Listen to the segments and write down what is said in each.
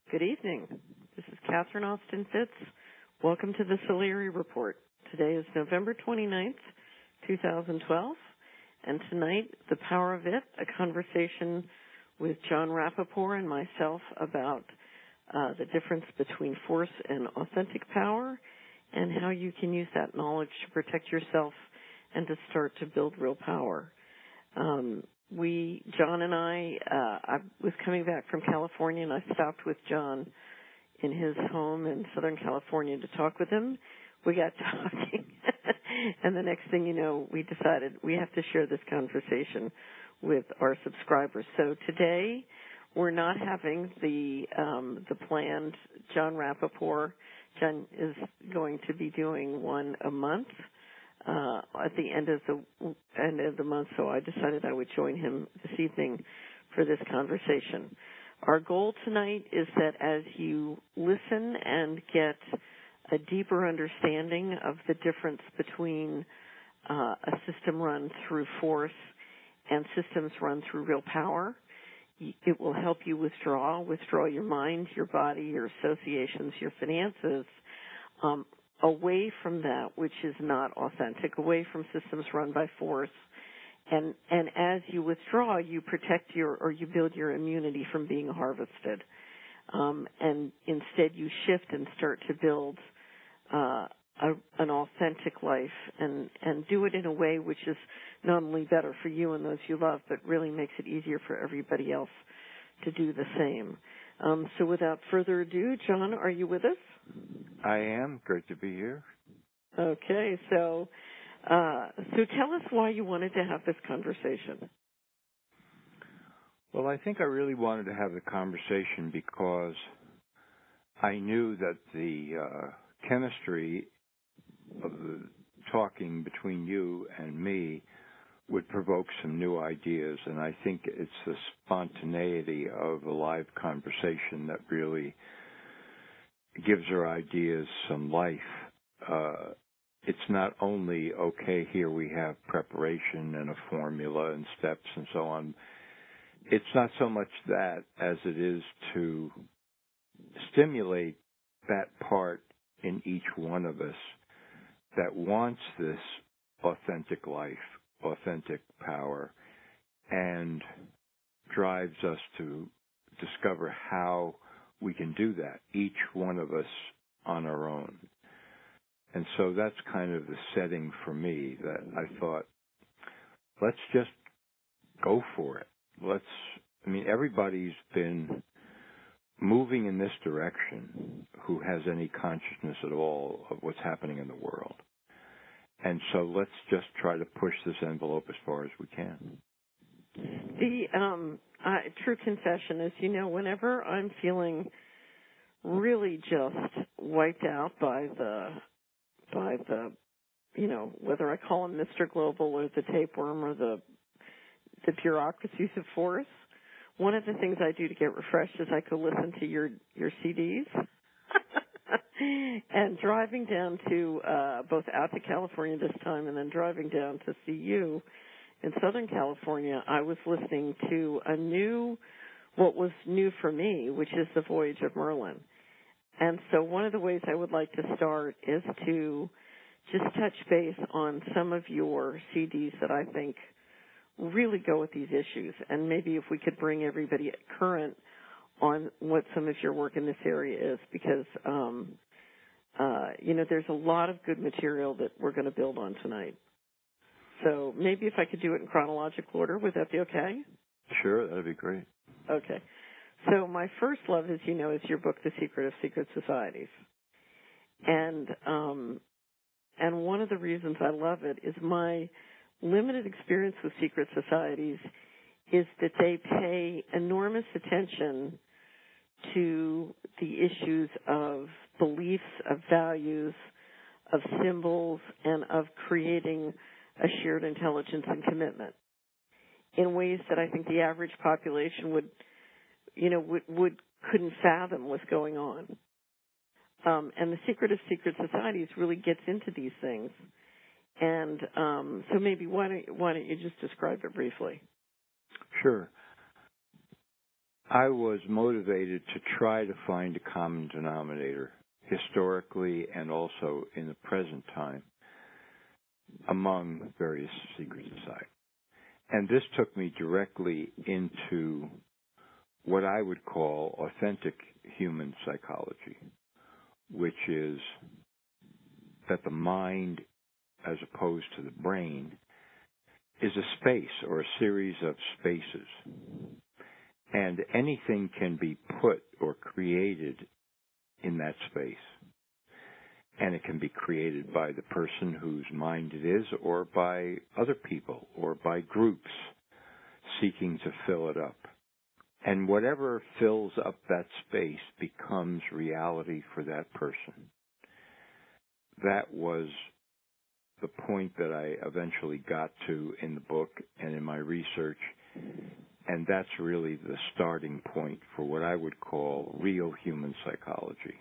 Good evening. This is Catherine Austin Fitz. Welcome to the Solari Report. Today is November 29th, 2012, and tonight, The Power of It, a conversation with Jon Rappoport and myself about the difference between force and authentic power and how you can use that knowledge to protect yourself and to start to build real power. Jon and I was coming back from California, and I stopped with Jon in his home in Southern California to talk with him. We got talking, and the next thing you know, we decided we have to share this conversation with our subscribers. So today, we're not having the planned Jon Rappoport. Jon is going to be doing one a month at the end of the month, so I decided I would join him this evening for this conversation. Our goal tonight is that as you listen and get a deeper understanding of the difference between a system run through force and systems run through real power, it will help you withdraw your mind, your body, your associations, your finances, away from that which is not authentic, away from systems run by force. And as you withdraw, you protect you build your immunity from being harvested. And instead you shift and start to build an authentic life and do it in a way which is not only better for you and those you love, but really makes it easier for everybody else to do the same. So without further ado, Jon, are you with us? I am. Great to be here. Okay, so tell us why you wanted to have this conversation. Well, I think I really wanted to have the conversation because I knew that the chemistry of the talking between you and me would provoke some new ideas, and I think it's the spontaneity of a live conversation that really gives our ideas some life. It's not only, okay, here we have preparation and a formula and steps and so on. It's not so much that as it is to stimulate that part in each one of us that wants this authentic life, authentic power, and drives us to discover how we can do that, each one of us on our own. And so that's kind of the setting for me that I thought, let's just go for it. Everybody's been moving in this direction who has any consciousness at all of what's happening in the world. And so let's just try to push this envelope as far as we can. The true confession is, whenever I'm feeling really just wiped out by the whether I call him Mr. Global or the tapeworm or the bureaucracies of force, one of the things I do to get refreshed is I go listen to your CDs. And driving down to both out to California this time and then driving down to see you in Southern California, I was listening to what was new for me, which is The Voyage of Merlin. And so one of the ways I would like to start is to just touch base on some of your CDs that I think really go with these issues, and maybe if we could bring everybody current on what some of your work in this area is, because there's a lot of good material that we're going to build on tonight. So maybe if I could do it in chronological order, would that be okay? Sure, that would be great. Okay. So my first love, as you know, is your book, The Secret of Secret Societies. And one of the reasons I love it is my limited experience with secret societies is that they pay enormous attention to the issues of beliefs, of values, of symbols, and of creating a shared intelligence and commitment in ways that I think the average population couldn't fathom what's going on. And The Secret of Secret Societies really gets into these things. And so maybe why don't you just describe it briefly? Sure. I was motivated to try to find a common denominator historically and also in the present time among various secret societies. And this took me directly into what I would call authentic human psychology, which is that the mind, as opposed to the brain, is a space or a series of spaces. And anything can be put or created in that space. And it can be created by the person whose mind it is, or by other people, or by groups seeking to fill it up. And whatever fills up that space becomes reality for that person. That was the point that I eventually got to in the book and in my research. And that's really the starting point for what I would call real human psychology.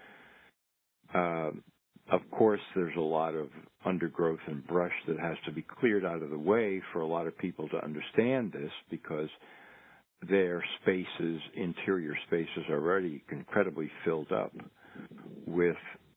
Of course, there's a lot of undergrowth and brush that has to be cleared out of the way for a lot of people to understand this, because their spaces, interior spaces, are already incredibly filled up with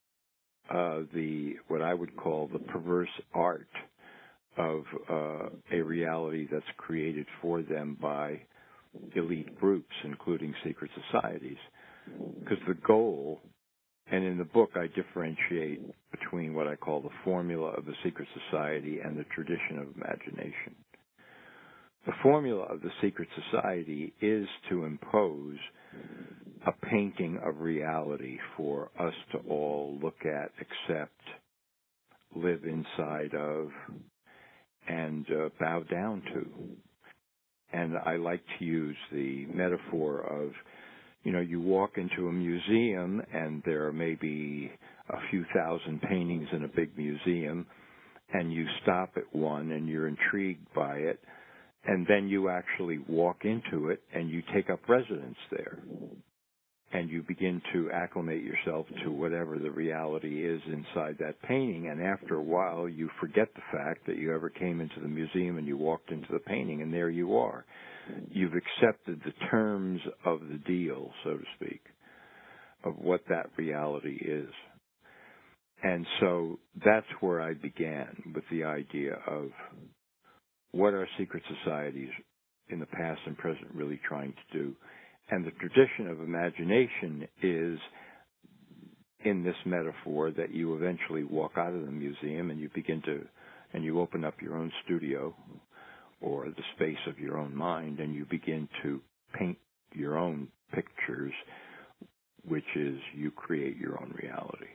what I would call the perverse art of a reality that's created for them by elite groups, including secret societies. Because the goal, and in the book I differentiate between what I call the formula of the secret society and the tradition of imagination. The formula of the secret society is to impose a painting of reality for us to all look at, accept, live inside of, and bow down to. And I like to use the metaphor of, you walk into a museum and there are maybe a few thousand paintings in a big museum, and you stop at one and you're intrigued by it, and then you actually walk into it and you take up residence there. And you begin to acclimate yourself to whatever the reality is inside that painting. And after a while, you forget the fact that you ever came into the museum and you walked into the painting, and there you are. You've accepted the terms of the deal, so to speak, of what that reality is. And so that's where I began, with the idea of what are secret societies in the past and present really trying to do. And the tradition of imagination is, in this metaphor, that you eventually walk out of the museum and you open up your own studio or the space of your own mind, and you begin to paint your own pictures, which is you create your own reality.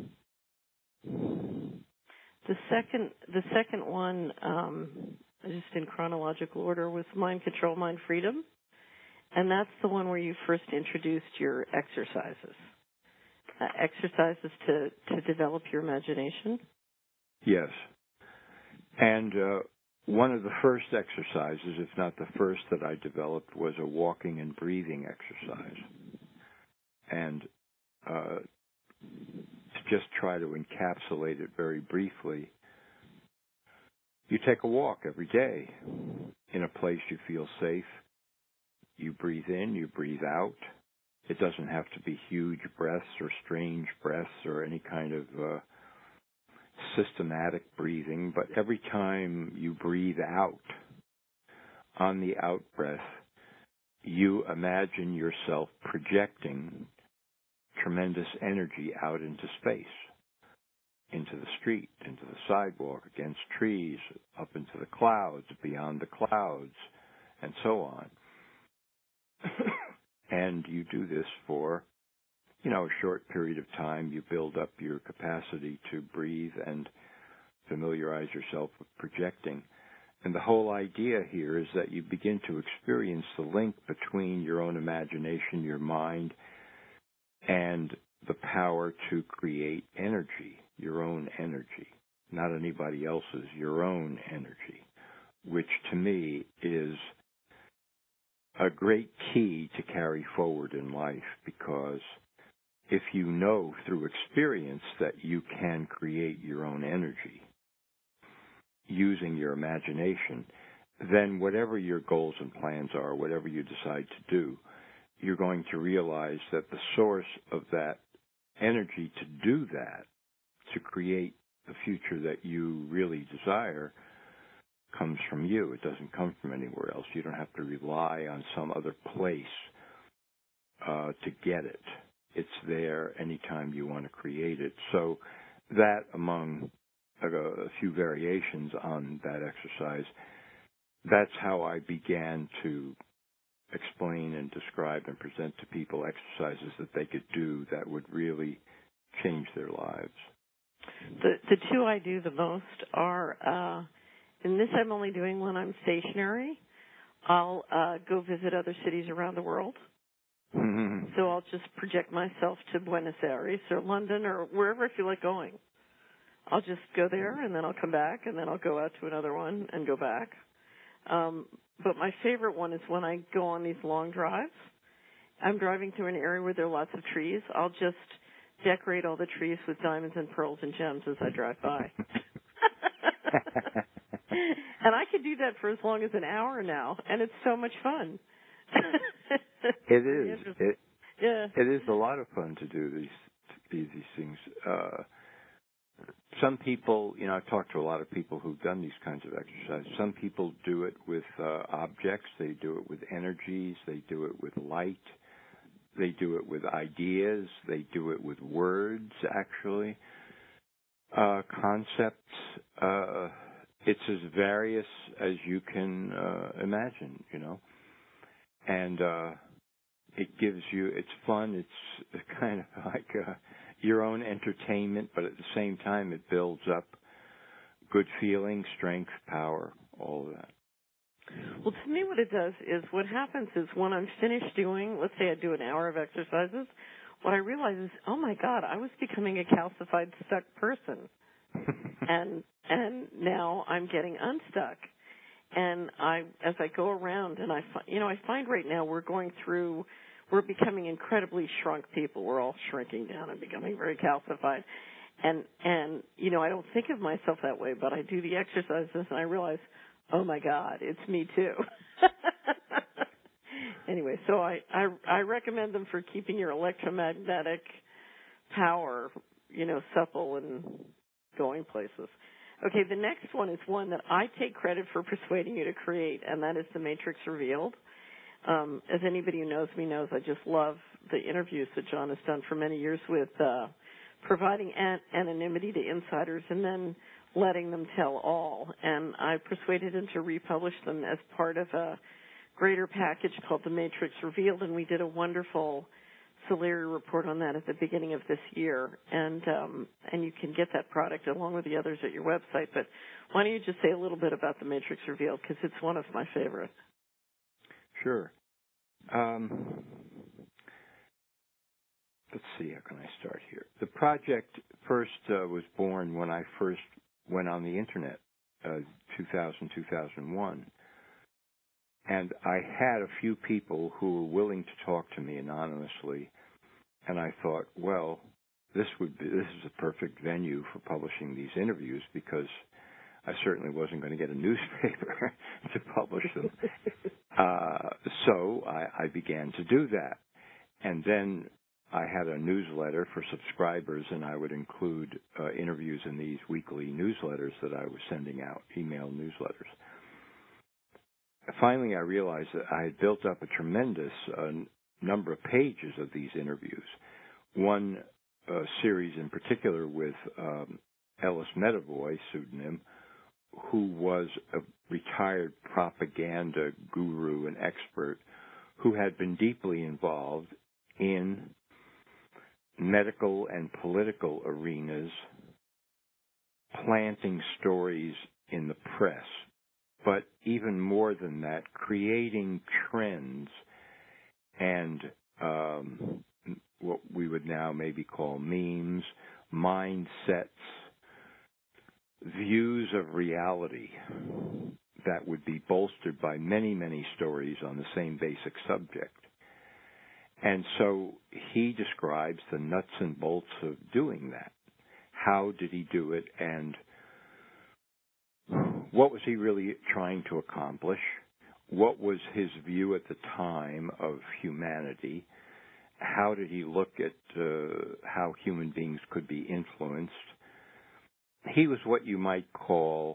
The second one, just in chronological order, was Mind Control, Mind Freedom. And that's the one where you first introduced your exercises. Exercises to develop your imagination? Yes. And one of the first exercises, if not the first that I developed, was a walking and breathing exercise. And to just try to encapsulate it very briefly, you take a walk every day in a place you feel safe. You breathe in, you breathe out. It doesn't have to be huge breaths or strange breaths or any kind of systematic breathing, but every time you breathe out, on the out breath, you imagine yourself projecting tremendous energy out into space, into the street, into the sidewalk, against trees, up into the clouds, beyond the clouds, and so on. And you do this for, a short period of time. You build up your capacity to breathe and familiarize yourself with projecting. And the whole idea here is that you begin to experience the link between your own imagination, your mind, and the power to create energy, your own energy, not anybody else's, your own energy, which to me is a great key to carry forward in life, because if you know through experience that you can create your own energy using your imagination, then whatever your goals and plans are, whatever you decide to do, you're going to realize that the source of that energy to do that, to create the future that you really desire, comes from you. It doesn't come from anywhere else. You don't have to rely on some other place to get it. It's there anytime you want to create it. So that, among a few variations on that exercise, that's how I began to explain and describe and present to people exercises that they could do that would really change their lives. The two I do the most are, and this I'm only doing when I'm stationary. I'll go visit other cities around the world. Mm-hmm. So I'll just project myself to Buenos Aires or London or wherever I feel like going. I'll just go there, and then I'll come back, and then I'll go out to another one and go back. But my favorite one is when I go on these long drives. I'm driving through an area where there are lots of trees. I'll just decorate all the trees with diamonds and pearls and gems as I drive by. And I could do that for as long as an hour now, and it's so much fun. It is. It is a lot of fun to do these things. Some people, I've talked to a lot of people who've done these kinds of exercises. Some people do it with objects. They do it with energies. They do it with light. They do it with ideas. They do it with words, actually. Concepts. It's as various as you can imagine, And it gives you, it's fun. It's kind of like your own entertainment, but at the same time it builds up good feeling, strength, power, all of that. Well, to me what it does is what happens is when I'm finished doing, let's say I do an hour of exercises, what I realize is, oh my God, I was becoming a calcified, stuck person. and now I'm getting unstuck. And as I go around, and I find right now we're becoming incredibly shrunk people. We're all shrinking down and becoming very calcified. And I don't think of myself that way, but I do the exercises and I realize, oh my God, it's me too. Anyway, so I recommend them for keeping your electromagnetic power, supple and going places. Okay, the next one is one that I take credit for persuading you to create, and that is The Matrix Revealed. As anybody who knows me knows, I just love the interviews that John has done for many years with providing anonymity to insiders and then letting them tell all. And I persuaded him to republish them as part of a greater package called The Matrix Revealed, and we did a wonderful Solari report on that at the beginning of this year, and you can get that product along with the others at your website. But why don't you just say a little bit about The Matrix Revealed, because it's one of my favorites. Sure. Let's see, how can I start here? The project first was born when I first went on the Internet, 2000, 2001. And I had a few people who were willing to talk to me anonymously, and I thought, well, this is a perfect venue for publishing these interviews because I certainly wasn't going to get a newspaper to publish them. So I began to do that. And then I had a newsletter for subscribers, and I would include interviews in these weekly newsletters that I was sending out, email newsletters. Finally, I realized that I had built up a tremendous number of pages of these interviews. One series in particular with Ellis Medavoy, pseudonym, who was a retired propaganda guru and expert who had been deeply involved in medical and political arenas, planting stories in the press. But even more than that, creating trends and what we would now maybe call memes, mindsets, views of reality that would be bolstered by many, many stories on the same basic subject. And so he describes the nuts and bolts of doing that. How did he do it, and what was he really trying to accomplish? what was his view at the time of humanity? How did he look at how human beings could be influenced? He was what you might call,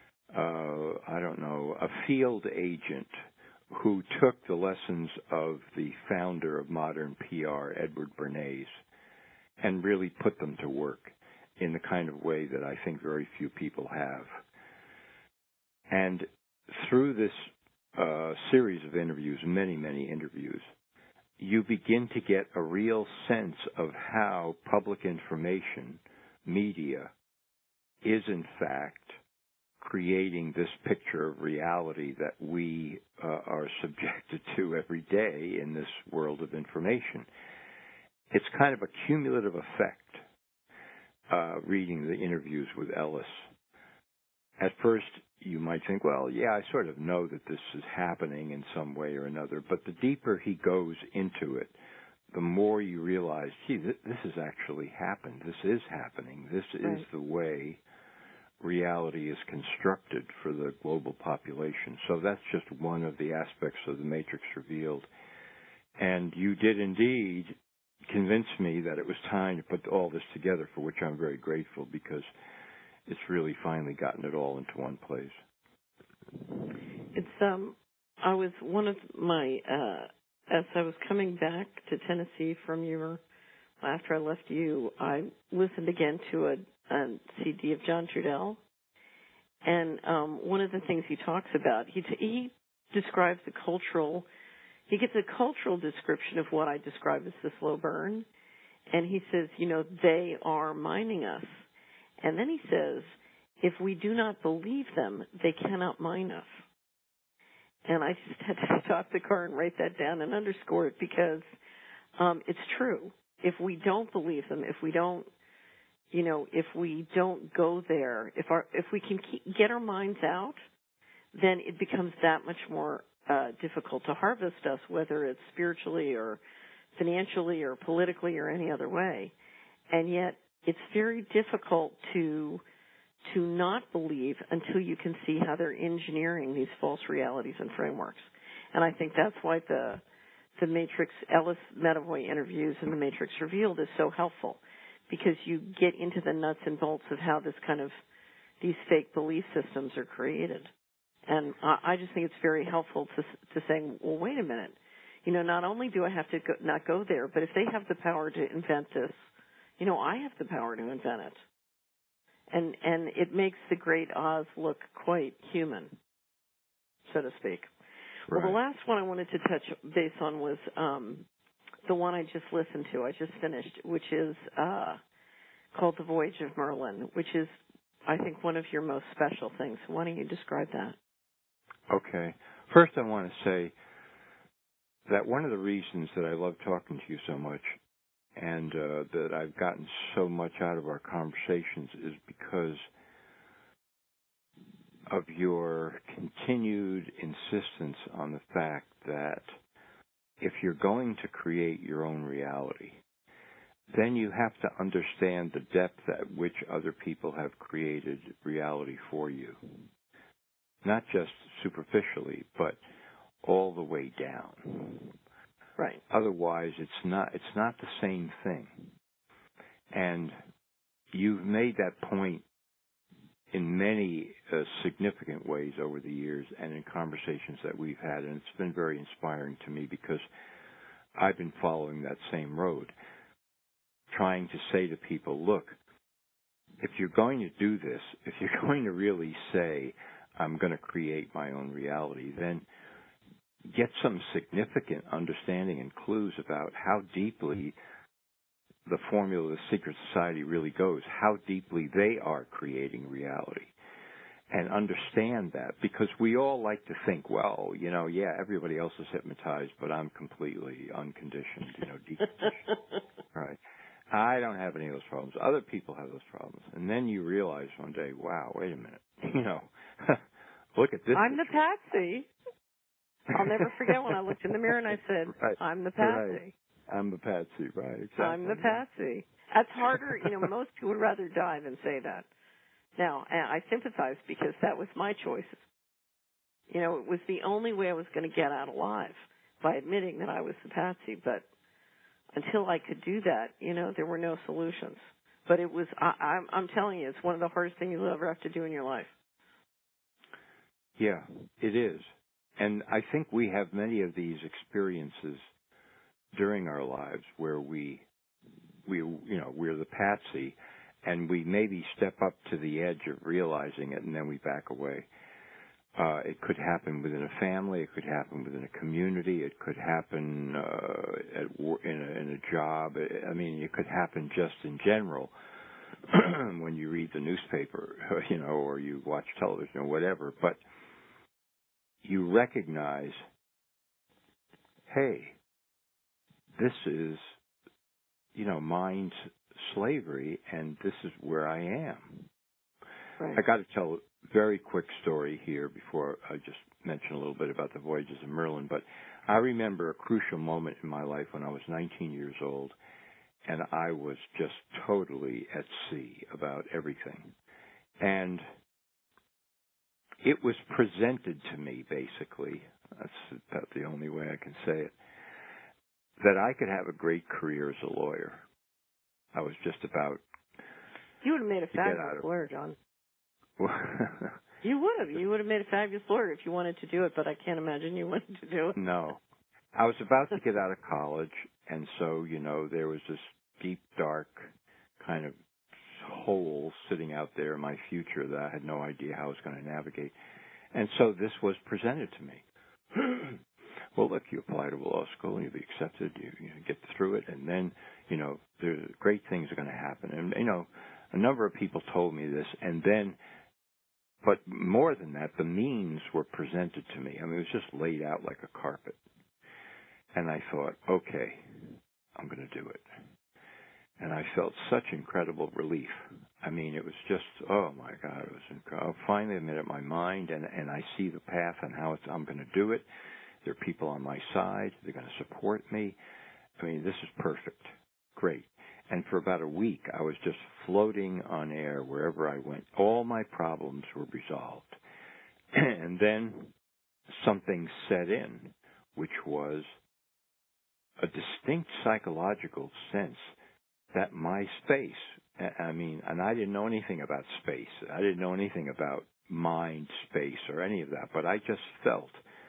a field agent who took the lessons of the founder of modern PR, Edward Bernays, and really put them to work in the kind of way that I think very few people have. And through this series of interviews, many, many interviews, you begin to get a real sense of how public information, media, is in fact creating this picture of reality that we are subjected to every day in this world of information. It's kind of a cumulative effect, reading the interviews with Ellis. At first, you might think, well, yeah, I sort of know that this is happening in some way or another, but the deeper he goes into it, the more you realize, gee, this has actually happened. This is happening. This is the way reality is constructed for the global population. So that's just one of the aspects of the Matrix Revealed. And you did indeed convince me that it was time to put all this together, for which I'm very grateful, because it's really finally gotten it all into one place. It's I was one of my as I was coming back to Tennessee from after I left you, I listened again to a CD of John Trudell, and one of the things he talks about, he describes he gives a cultural description of what I describe as the slow burn, and he says, they are mining us. And then he says, if we do not believe them, they cannot mine us. And I just had to stop the car and write that down and underscore it, because it's true. If we don't believe them, if we don't go there, if we can get our minds out, then it becomes that much more difficult to harvest us, whether it's spiritually or financially or politically or any other way. And yet it's very difficult to not believe until you can see how they're engineering these false realities and frameworks. And I think that's why the Matrix, Ellis Medavoy interviews and the Matrix Revealed is so helpful, because you get into the nuts and bolts of how these fake belief systems are created. And I just think it's very helpful to saying, well, wait a minute. Not only do I have to not go there, but if they have the power to invent this, I have the power to invent it. And it makes the great Oz look quite human, so to speak. Right. Well, the last one I wanted to touch base on was the one I just listened to. I just finished, which is called The Voyage of Merlin, which is, I think, one of your most special things. Why don't you describe that? Okay. First, I want to say that one of the reasons that I love talking to you so much and that I've gotten so much out of our conversations is because of your continued insistence on the fact that if you're going to create your own reality, then you have to understand the depth at which other people have created reality for you. Not just superficially, but all the way down. Right. Otherwise, it's not the same thing. And you've made that point in many significant ways over the years and in conversations that we've had, and it's been very inspiring to me because I've been following that same road, trying to say to people, look, if you're going to do this, if you're going to really say, I'm going to create my own reality, then get some significant understanding and clues about how deeply the formula of the secret society really goes, how deeply they are creating reality. And understand that, because we all like to think, well, everybody else is hypnotized, but I'm completely unconditioned, deconditioned. Right. I don't have any of those problems. Other people have those problems. And then you realize one day, wow, wait a minute, look at this. I'm the patsy. I'll never forget when I looked in the mirror and I said, right. I'm the patsy. Right. I'm the patsy, right, exactly. I'm the patsy. That's harder. Most people would rather die than say that. Now, I sympathize because that was my choice. You know, it was the only way I was going to get out alive, by admitting that I was the patsy. But until I could do that, you know, there were no solutions. But it was, I'm telling you, it's one of the hardest things you'll ever have to do in your life. Yeah, it is. And I think we have many of these experiences during our lives where we're the patsy, and we maybe step up to the edge of realizing it, and then we back away. It could happen within a family. It could happen within a community. It could happen in a job. I mean, it could happen just in general when you read the newspaper, you know, or you watch television or whatever. But you recognize, hey, this is, you know, mind slavery, and this is where I am. Right. I got to tell a very quick story here before I just mention a little bit about the Voyages of Merlin. But I remember a crucial moment in my life when I was 19 years old, and I was just totally at sea about everything. And it was presented to me, basically, that's about the only way I can say it, that I could have a great career as a lawyer. I was just about You would have made a fabulous lawyer, John. You would have. You would have made a fabulous lawyer if you wanted to do it, but I can't imagine you wanted to do it. No. I was about to get out of college, and so, you know, there was this deep, dark kind of hole sitting out there in my future that I had no idea how I was going to navigate. And so this was presented to me. Well, look, you apply to law school, and you'll be accepted, you get through it, and then, you know, great things are going to happen. And, you know, a number of people told me this, and then, but more than that, the means were presented to me. I mean, it was just laid out like a carpet. And I thought, okay, I'm going to do it. And I felt such incredible relief. I mean, it was just, oh my God, it was incredible. Finally, I made up my mind, and I see the path and how I'm going to do it. There are people on my side. They're going to support me. I mean, this is perfect. Great. And for about a week, I was just floating on air wherever I went. All my problems were resolved. And then something set in, which was a distinct psychological sense that my space, I mean, and I didn't know anything about space. I didn't know anything about mind space or any of that, but I just felt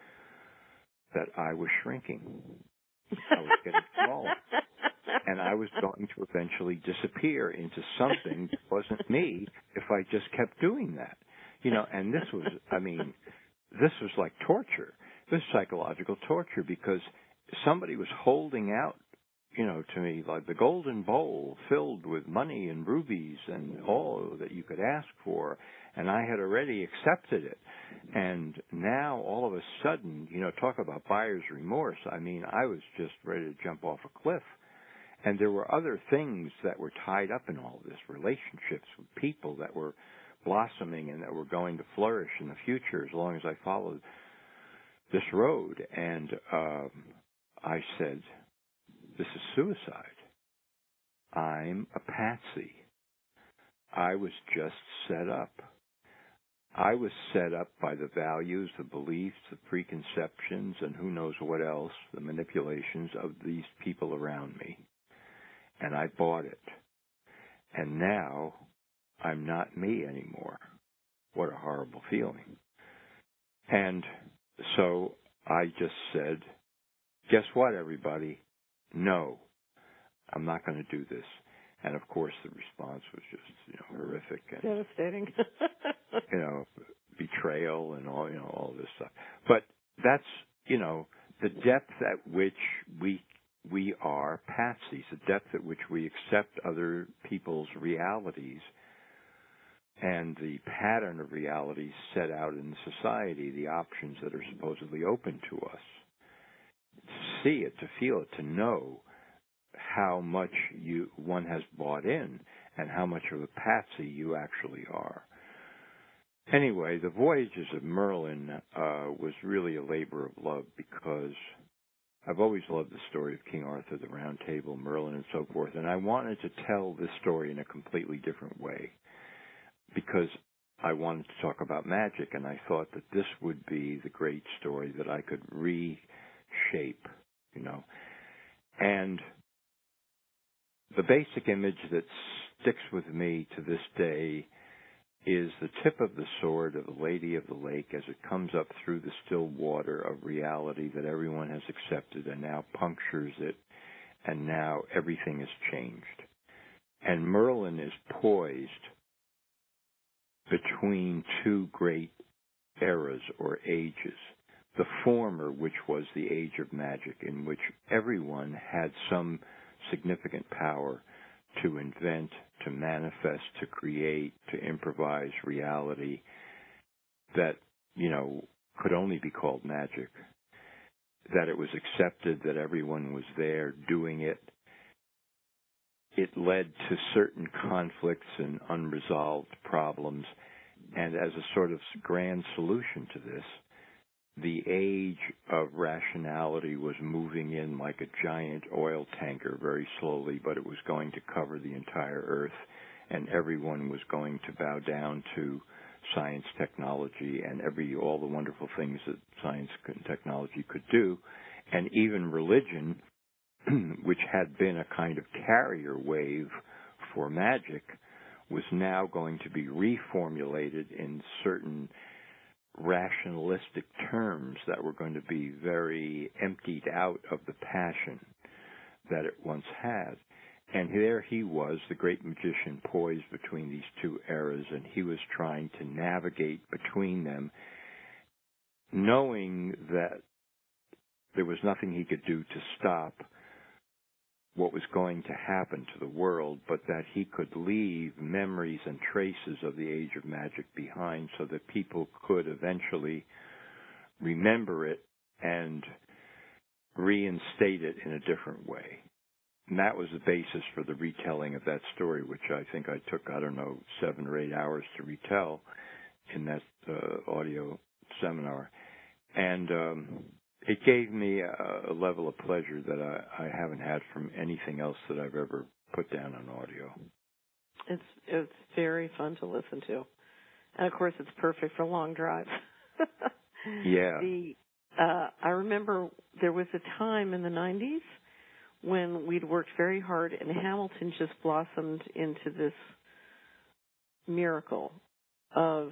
that I was shrinking. I was getting smaller. And I was going to eventually disappear into something that wasn't me if I just kept doing that. You know, and this was, I mean, this was like torture. This psychological torture, because somebody was holding out, you know, to me like the golden bowl filled with money and rubies and all that you could ask for, and I had already accepted it. And now all of a sudden, you know, talk about buyer's remorse. I mean, I was just ready to jump off a cliff. And there were other things that were tied up in all of this, relationships with people that were blossoming and that were going to flourish in the future as long as I followed this road. And I said, this is suicide. I'm a patsy. I was just set up. I was set up by the values, the beliefs, the preconceptions, and who knows what else, the manipulations of these people around me. And I bought it. And now I'm not me anymore. What a horrible feeling. And so I just said, guess what, everybody? No, I'm not going to do this. And of course, the response was just, you know, horrific and devastating. You know, betrayal and all, you know, all this stuff. But that's, you know, the depth at which we are patsies, the depth at which we accept other people's realities and the pattern of realities set out in society, the options that are supposedly open to us. To see it, to feel it, to know how much one has bought in and how much of a patsy you actually are. Anyway, the Voyages of Merlin was really a labor of love, because I've always loved the story of King Arthur, the Round Table, Merlin, and so forth, and I wanted to tell this story in a completely different way, because I wanted to talk about magic, and I thought that this would be the great story that I could reshape, you know. And the basic image that sticks with me to this day is the tip of the sword of the Lady of the Lake as it comes up through the still water of reality that everyone has accepted and now punctures it, and now everything has changed. And Merlin is poised between two great eras or ages. The former, which was the age of magic, in which everyone had some significant power to invent, to manifest, to create, to improvise reality that, you know, could only be called magic. That it was accepted that everyone was there doing it. It led to certain conflicts and unresolved problems, and as a sort of grand solution to this, the age of rationality was moving in like a giant oil tanker very slowly, but it was going to cover the entire earth, and everyone was going to bow down to science, technology, and all the wonderful things that science and technology could do, and even religion, which had been a kind of carrier wave for magic, was now going to be reformulated in certain rationalistic terms that were going to be very emptied out of the passion that it once had. And there he was, the great magician, poised between these two eras, and he was trying to navigate between them, knowing that there was nothing he could do to stop what was going to happen to the world, but that he could leave memories and traces of the age of magic behind so that people could eventually remember it and reinstate it in a different way. And that was the basis for the retelling of that story, which I think I took, 7 or 8 hours to retell in that audio seminar. And it gave me a level of pleasure that I haven't had from anything else that I've ever put down on audio. It's very fun to listen to. And, of course, it's perfect for long drives. Yeah. I remember there was a time in the 90s when we'd worked very hard, and Hamilton just blossomed into this miracle of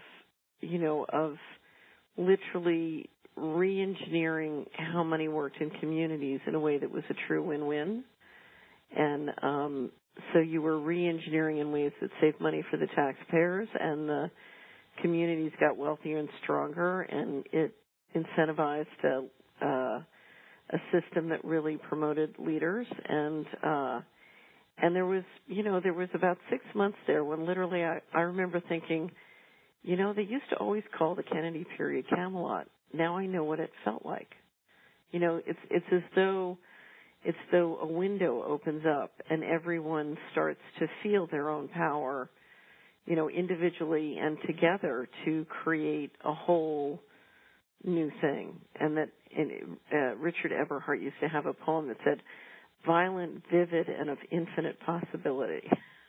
literally re-engineering how money worked in communities in a way that was a true win-win. And so you were re-engineering in ways that saved money for the taxpayers, and the communities got wealthier and stronger, and it incentivized a system that really promoted leaders. And there was about 6 months there when literally I remember thinking, they used to always call the Kennedy period Camelot. Now I know what it felt like. It's as though a window opens up and everyone starts to feel their own power, individually and together to create a whole new thing. And that Richard Eberhart used to have a poem that said, "Violent, vivid, and of infinite possibility."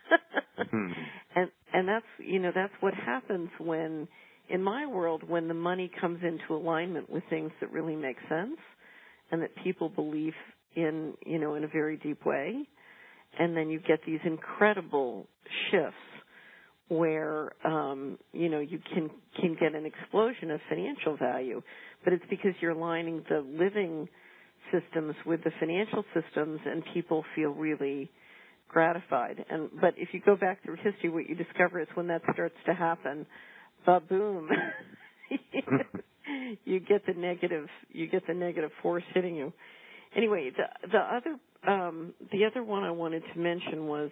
And that's what happens when, in my world, when the money comes into alignment with things that really make sense and that people believe in a very deep way. And then you get these incredible shifts where, you can get an explosion of financial value, but it's because you're aligning the living systems with the financial systems, and people feel really gratified. But if you go back through history, what you discover is when that starts to happen, ba-boom, you get the negative force hitting you. Anyway, the other one I wanted to mention was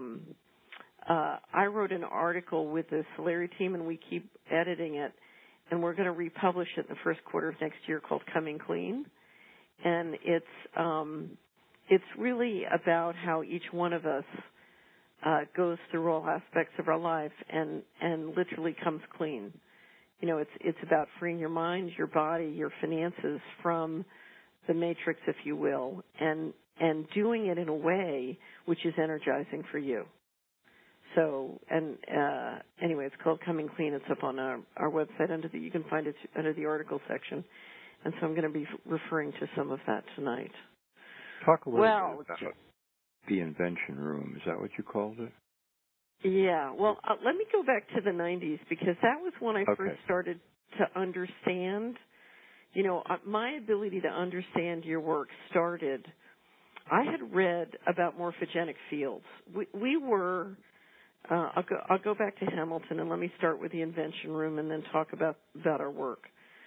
I wrote an article with the Solari team, and we keep editing it, and we're going to republish it in the first quarter of next year, called Coming Clean. And it's really about how each one of us goes through all aspects of our life and literally comes clean. It's about freeing your mind, your body, your finances from the matrix, if you will, and doing it in a way which is energizing for you. So, and anyway, it's called Coming Clean. It's up on our website you can find it under the article section. And so I'm going to be referring to some of that tonight. Talk a little bit about the Invention Room. Is that what you called it? Yeah. Well, let me go back to the 90s because that was when I first started to understand. You know, my ability to understand your work started. I had read about morphogenic fields. We were. I'll go back to Hamilton and let me start with the Invention Room and then talk about our work.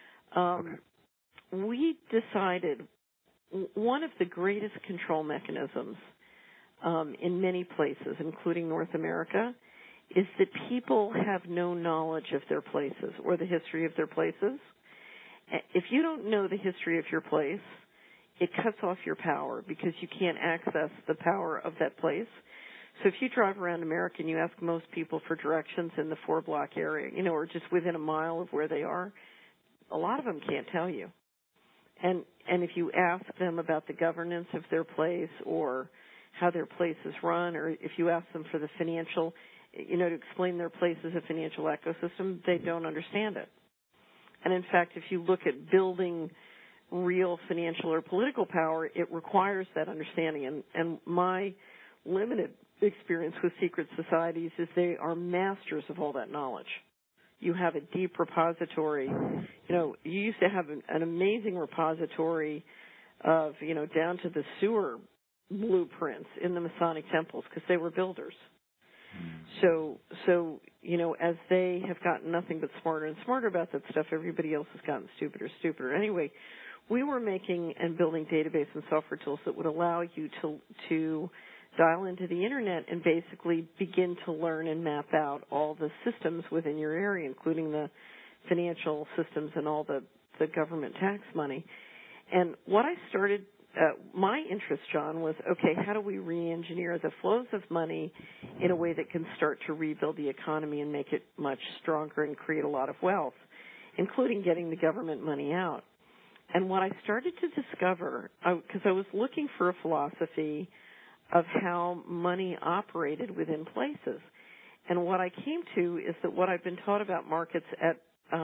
We decided one of the greatest control mechanisms in many places, including North America, is that people have no knowledge of their places or the history of their places. If you don't know the history of your place, it cuts off your power because you can't access the power of that place. So if you drive around America and you ask most people for directions in the 4-block area, you know, or just within a mile of where they are, a lot of them can't tell you. And if you ask them about the governance of their place or how their place is run, or if you ask them for the financial, you know, to explain their place as a financial ecosystem, they don't understand it. And in fact, if you look at building real financial or political power, it requires that understanding. And my limited experience with secret societies is they are masters of all that knowledge. You have a deep repository. You know, you used to have an amazing repository of, you know, down to the sewer blueprints in the Masonic temples because they were builders. So, you know, as they have gotten nothing but smarter and smarter about that stuff, everybody else has gotten stupider. Anyway, we were making and building database and software tools that would allow you to dial into the Internet and basically begin to learn and map out all the systems within your area, including the financial systems and all the government tax money. And what I started, my interest, John, was, okay, how do we re-engineer the flows of money in a way that can start to rebuild the economy and make it much stronger and create a lot of wealth, including getting the government money out. And what I started to discover, because I was looking for a philosophy of how money operated within places. And what I came to is that what I've been taught about markets at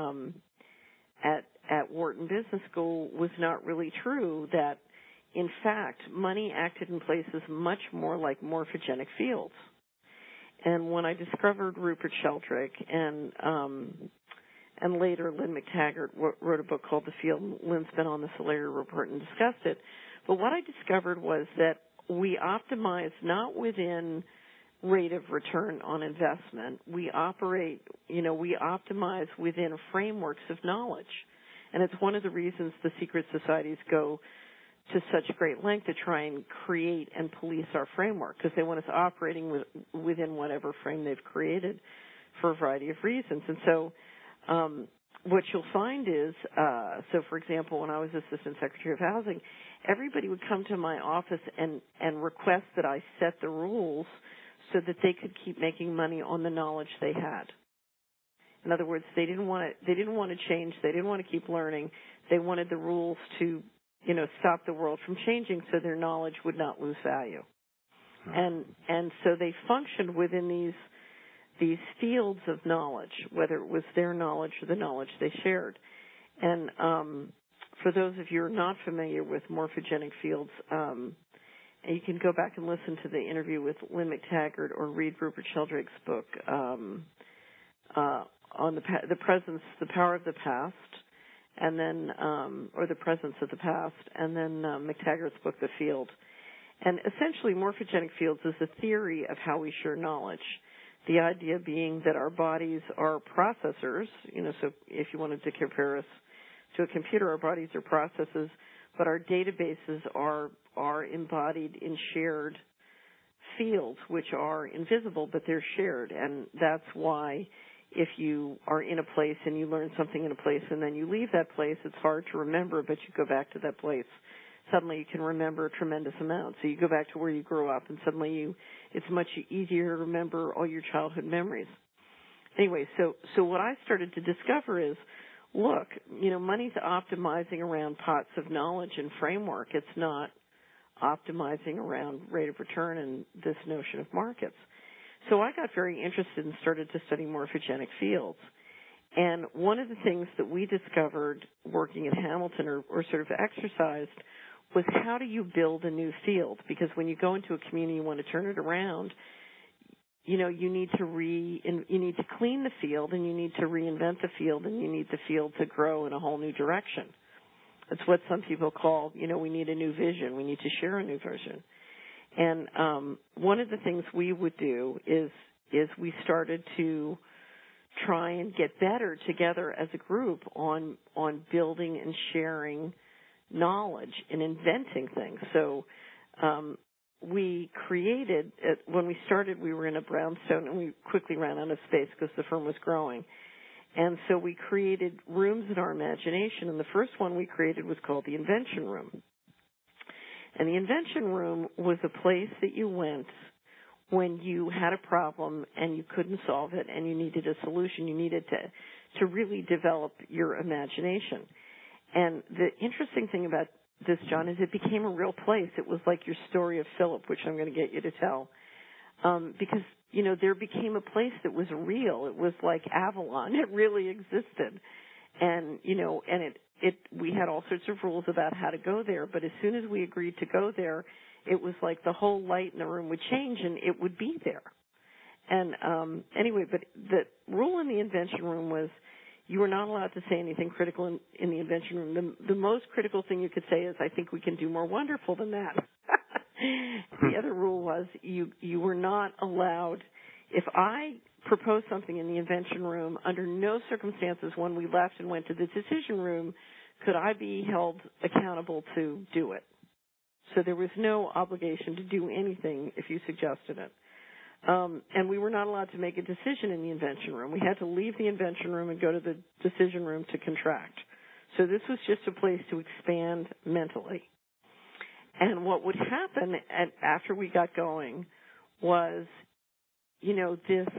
Wharton Business School was not really true, that in fact money acted in places much more like morphogenic fields. And when I discovered Rupert Sheldrake and later Lynn McTaggart wrote a book called The Field, Lynn's been on the Solari Report and discussed it, but what I discovered was that we optimize not within rate of return on investment. We optimize within frameworks of knowledge. And it's one of the reasons the secret societies go to such great length to try and create and police our framework, because they want us operating within whatever frame they've created for a variety of reasons. And so what you'll find is, so for example, when I was Assistant Secretary of Housing, everybody would come to my office and request that I set the rules so that they could keep making money on the knowledge they had. In other words, they didn't want to change. They didn't want to keep learning. They wanted the rules to, you know, stop the world from changing so their knowledge would not lose value. And so they functioned within these fields of knowledge, whether it was their knowledge or the knowledge they shared. And for those of you who are not familiar with morphogenic fields, you can go back and listen to the interview with Lynn McTaggart or read Rupert Sheldrake's book on the power of the past, and then or the presence of the past, and then McTaggart's book, The Field. And essentially, morphogenic fields is a theory of how we share knowledge. The idea being that our bodies are processors, you know, so if you wanted to compare us to a computer, our bodies are processes, but our databases are embodied in shared fields, which are invisible, but they're shared. And that's why if you are in a place and you learn something in a place and then you leave that place, it's hard to remember, but you go back to that place. Suddenly you can remember a tremendous amount. So you go back to where you grew up, and suddenly it's much easier to remember all your childhood memories. Anyway, so what I started to discover is, look, you know, money's optimizing around pots of knowledge and framework. It's not optimizing around rate of return and this notion of markets. So I got very interested and started to study morphogenic fields. And one of the things that we discovered working at Hamilton or sort of exercised was how do you build a new field? Because when you go into a community, you want to turn it around, you know, you need to clean the field and you need to reinvent the field and you need the field to grow in a whole new direction. It's what some people call, you know, we need a new vision. We need to share a new vision. And one of the things we would do is we started to try and get better together as a group on building and sharing knowledge and inventing things. So we created, when we started, we were in a brownstone, and we quickly ran out of space because the firm was growing. And so we created rooms in our imagination, and the first one we created was called the Invention Room. And the Invention Room was a place that you went when you had a problem and you couldn't solve it and you needed a solution. You needed to really develop your imagination. And the interesting thing about this, John, is it became a real place. It was like your story of Philip, which I'm going to get you to tell. Because, you know, there became a place that was real. It was like Avalon. It really existed. And, you know, and we had all sorts of rules about how to go there, but as soon as we agreed to go there, it was like the whole light in the room would change and it would be there. And anyway, but the rule in the Invention Room was you were not allowed to say anything critical in the Invention Room. The most critical thing you could say is, I think we can do more wonderful than that. The other rule was you were not allowed, if I proposed something in the Invention Room, under no circumstances when we left and went to the decision room could I be held accountable to do it. So there was no obligation to do anything if you suggested it. And we were not allowed to make a decision in the Invention Room. We had to leave the Invention Room and go to the decision room to contract. So this was just a place to expand mentally. And what would happen after we got going was, you know,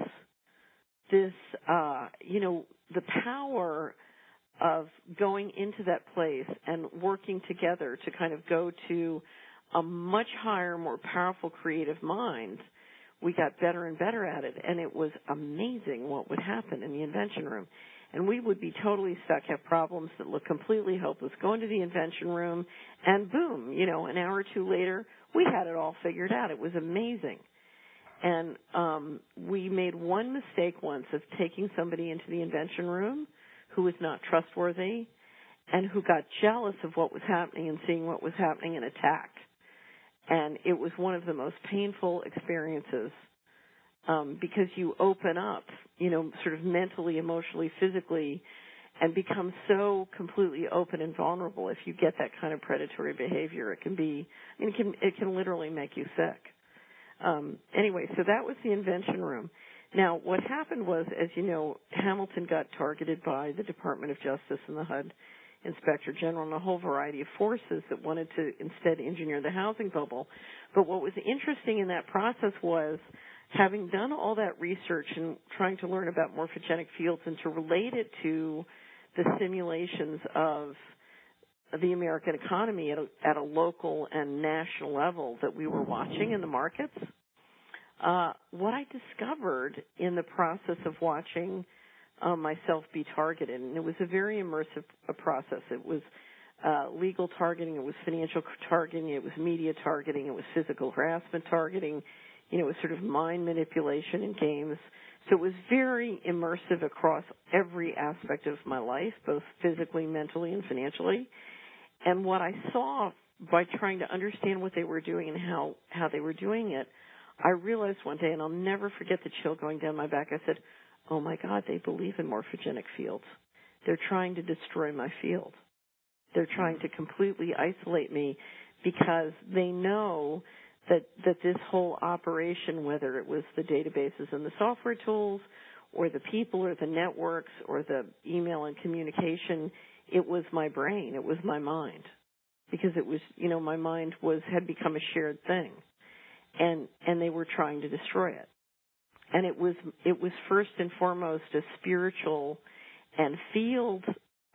you know, the power of going into that place and working together to kind of go to a much higher, more powerful creative mind. We got better and better at it, and it was amazing what would happen in the Invention Room. And we would be totally stuck, have problems that looked completely hopeless, go into the Invention Room, and boom, you know, an hour or two later, we had it all figured out. It was amazing. And we made one mistake once of taking somebody into the Invention Room who was not trustworthy and who got jealous of what was happening and seeing what was happening and attacked. And it was one of the most painful experiences because you open up, you know, sort of mentally, emotionally, physically, and become so completely open and vulnerable. If you get that kind of predatory behavior, it can be, I mean, it can literally make you sick. Anyway, so that was the Invention Room. Now, what happened was, as you know, Hamilton got targeted by the Department of Justice and the HUD Inspector General and a whole variety of forces that wanted to instead engineer the housing bubble. But what was interesting in that process was, having done all that research and trying to learn about morphogenic fields and to relate it to the simulations of the American economy at a local and national level that we were watching in the markets, what I discovered in the process of watching myself be targeted, and it was a very immersive process. It was legal targeting, it was financial targeting, it was media targeting, it was physical harassment targeting, you know, it was sort of mind manipulation in games. So it was very immersive across every aspect of my life, both physically, mentally, and financially. And what I saw by trying to understand what they were doing and how they were doing it, I realized one day, and I'll never forget the chill going down my back, I said, oh my God, they believe in morphogenic fields. They're trying to destroy my field. They're trying to completely isolate me because they know that this whole operation, whether it was the databases and the software tools or the people or the networks or the email and communication, it was my brain, it was my mind. Because it was, you know, my mind had become a shared thing. And they were trying to destroy it. And it was first and foremost a spiritual and field,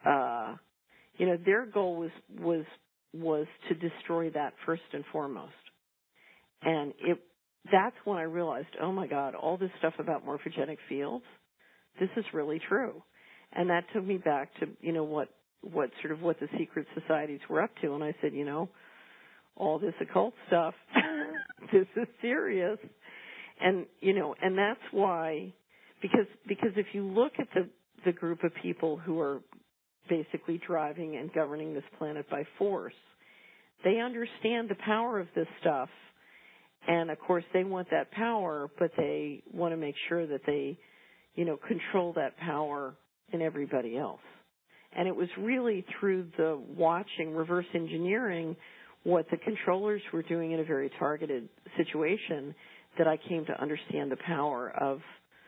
you know, their goal was to destroy that first and foremost. And that's when I realized, oh my God, all this stuff about morphogenic fields, this is really true. And that took me back to, what the secret societies were up to. And I said, all this occult stuff, this is serious. And, and that's why, because if you look at the group of people who are basically driving and governing this planet by force, they understand the power of this stuff. And, of course, they want that power, but they want to make sure that they, control that power in everybody else. And it was really through the watching, reverse engineering, what the controllers were doing in a very targeted situation that I came to understand the power of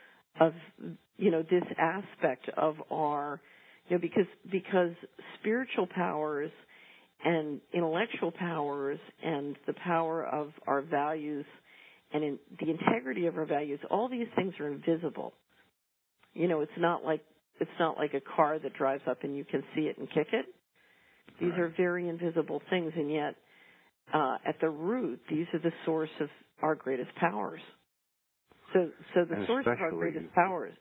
this aspect of our, because spiritual powers and intellectual powers and the power of our values and the integrity of our values, all these things are invisible. It's not like a car that drives up and you can see it and kick it. These are very invisible things, and yet at the root, these are the source of our greatest powers. So the source of our greatest powers,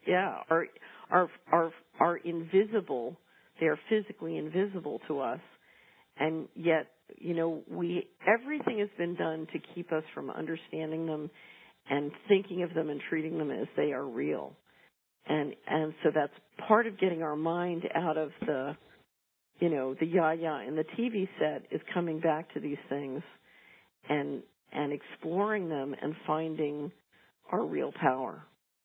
are invisible. They are physically invisible to us, and yet, everything has been done to keep us from understanding them and thinking of them and treating them as they are real. And so that's part of getting our mind out of the yah-yah in the TV set, is coming back to these things and exploring them and finding our real power.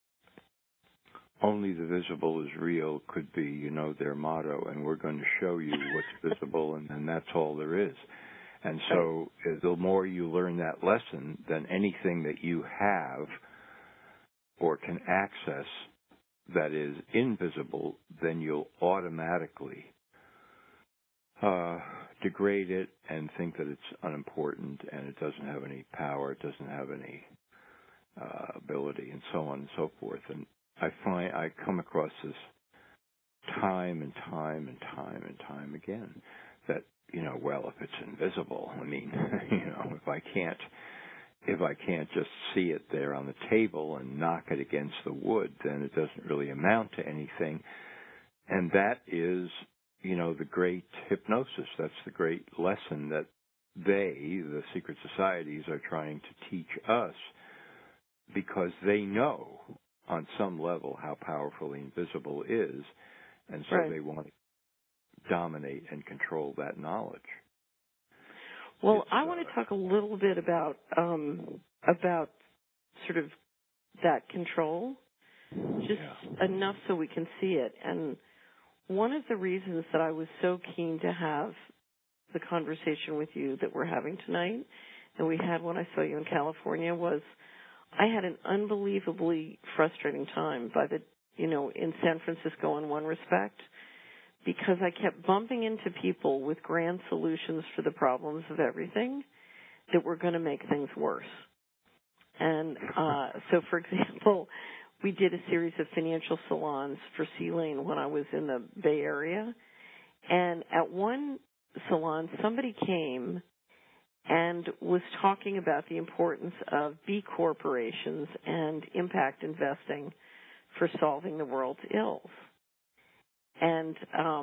Only the visible is real could be, their motto, and we're going to show you what's visible, and that's all there is. And so the more you learn that lesson, then anything that you have or can access that is invisible, then you'll automatically degrade it and think that it's unimportant and it doesn't have any power, it doesn't have any ability, and so on and so forth. And I come across this time and time and time and time again that, if it's invisible, if I can't just see it there on the table and knock it against the wood, then it doesn't really amount to anything. And that is, the great hypnosis. That's the great lesson that the secret societies, are trying to teach us, because they know on some level how powerful invisible is, and so they want to dominate and control that knowledge. Well, I want to talk a little bit about sort of that control, just enough so we can see it. And one of the reasons that I was so keen to have the conversation with you that we're having tonight, and we had when I saw you in California, was I had an unbelievably frustrating time in San Francisco in one respect, because I kept bumping into people with grand solutions for the problems of everything that were going to make things worse. And so, for example, we did a series of financial salons for C-Lane when I was in the Bay Area. And at one salon, somebody came and was talking about the importance of B corporations and impact investing for solving the world's ills. And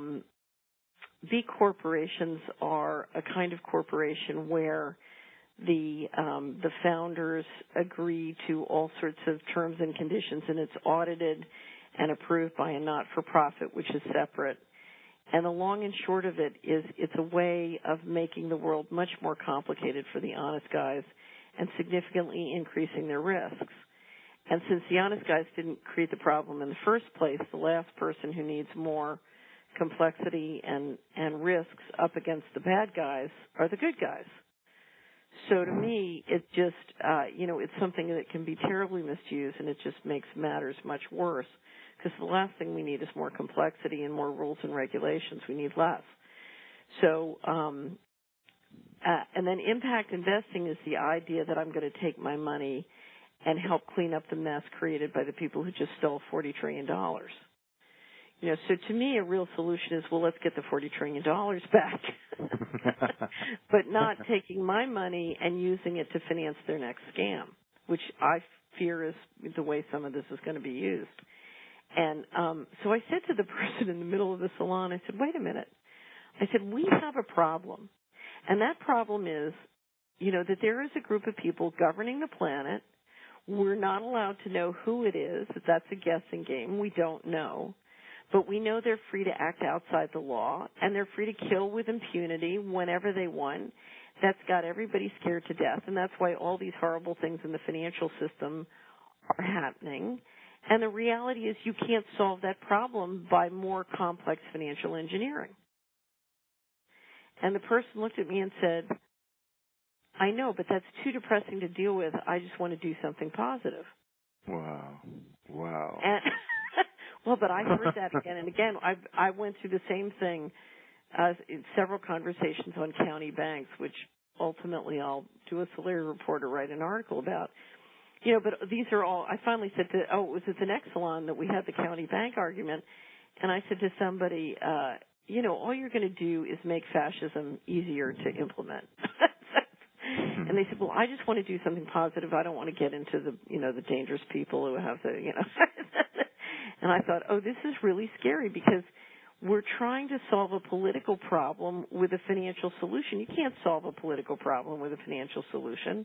B corporations are a kind of corporation where the founders agree to all sorts of terms and conditions, and it's audited and approved by a not-for-profit, which is separate. And the long and short of it is it's a way of making the world much more complicated for the honest guys and significantly increasing their risks. And since the honest guys didn't create the problem in the first place, the last person who needs more complexity and risks up against the bad guys are the good guys. So to me, it just, it's something that can be terribly misused, and it just makes matters much worse, because the last thing we need is more complexity and more rules and regulations. We need less. So, and then impact investing is the idea that I'm going to take my money and help clean up the mess created by the people who just stole $40 trillion. So to me, a real solution is, well, let's get the $40 trillion back, but not taking my money and using it to finance their next scam, which I fear is the way some of this is going to be used. And so I said to the person in the middle of the salon, I said, wait a minute. I said, we have a problem. And that problem is, that there is a group of people governing the planet. We're not allowed to know who it is. That's a guessing game. We don't know. But we know they're free to act outside the law, and they're free to kill with impunity whenever they want. That's got everybody scared to death, and that's why all these horrible things in the financial system are happening. And the reality is you can't solve that problem by more complex financial engineering. And the person looked at me and said, I know, but that's too depressing to deal with. I just want to do something positive. Wow. And, well, but I heard that again and again. I went through the same thing in several conversations on county banks, which ultimately I'll do a Solari report or write an article about. But these are all, I finally said it was at the next salon that we had the county bank argument, and I said to somebody, all you're going to do is make fascism easier to implement. And they said, well, I just want to do something positive. I don't want to get into the dangerous people who have the, And I thought, this is really scary because we're trying to solve a political problem with a financial solution. You can't solve a political problem with a financial solution.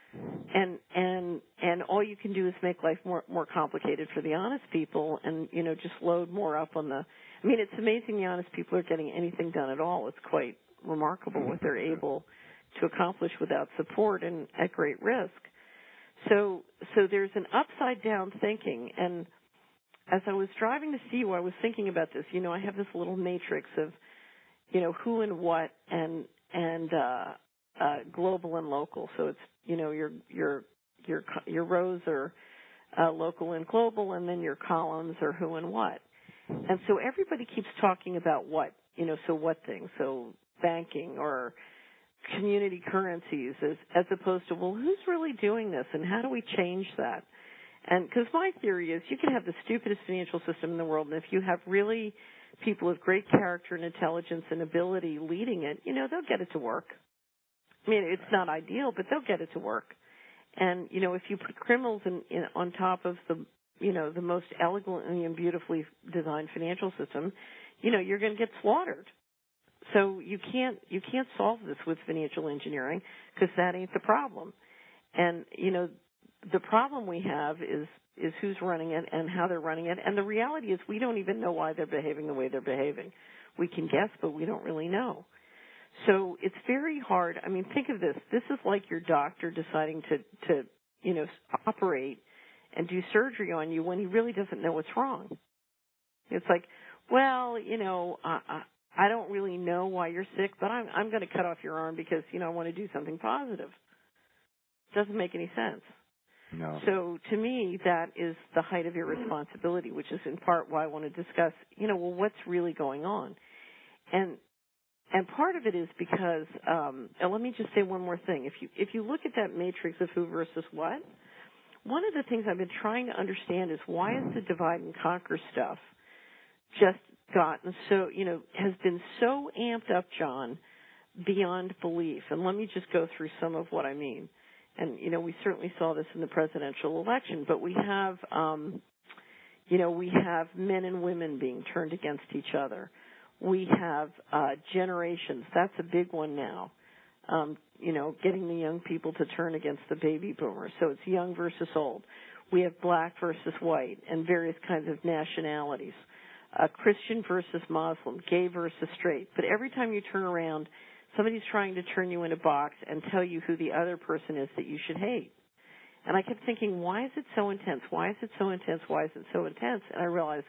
And all you can do is make life more complicated for the honest people and, just load more up on it's amazing the honest people are getting anything done at all. It's quite remarkable what they're able to accomplish without support and at great risk. So there's an upside down thinking. And as I was driving to see you, I was thinking about this. I have this little matrix of, who and what and global and local. So it's, your rows are local and global, and then your columns are who and what. And so everybody keeps talking about what, so what things, so banking or community currencies as opposed to, well, who's really doing this and how do we change that? And because my theory is you can have the stupidest financial system in the world, and if you have really people with great character and intelligence and ability leading it, they'll get it to work. It's not ideal, but they'll get it to work. And, if you put criminals on top of the most elegantly and beautifully designed financial system, you're going to get slaughtered. So you can't solve this with financial engineering because that ain't the problem. And, the problem we have is who's running it and how they're running it. And the reality is we don't even know why they're behaving the way they're behaving. We can guess, but we don't really know. So it's very hard. Think of this. This is like your doctor deciding to operate and do surgery on you when he really doesn't know what's wrong. It's like, well, I don't really know why you're sick, but I'm going to cut off your arm because, I want to do something positive. Doesn't make any sense. No. So to me, that is the height of irresponsibility, which is in part why I want to discuss, what's really going on. And part of it is because, and let me just say one more thing. If you look at that matrix of who versus what, one of the things I've been trying to understand is why is the divide and conquer stuff just gotten so, has been so amped up, John, beyond belief. And let me just go through some of what I mean. And, we certainly saw this in the presidential election, but we have, we have men and women being turned against each other. We have generations. That's a big one now. Getting the young people to turn against the baby boomers. So it's young versus old. We have black versus white and various kinds of nationalities. Christian versus Muslim, gay versus straight. But every time you turn around, somebody's trying to turn you in a box and tell you who the other person is that you should hate. And I kept thinking, why is it so intense? Why is it so intense? Why is it so intense? And I realized,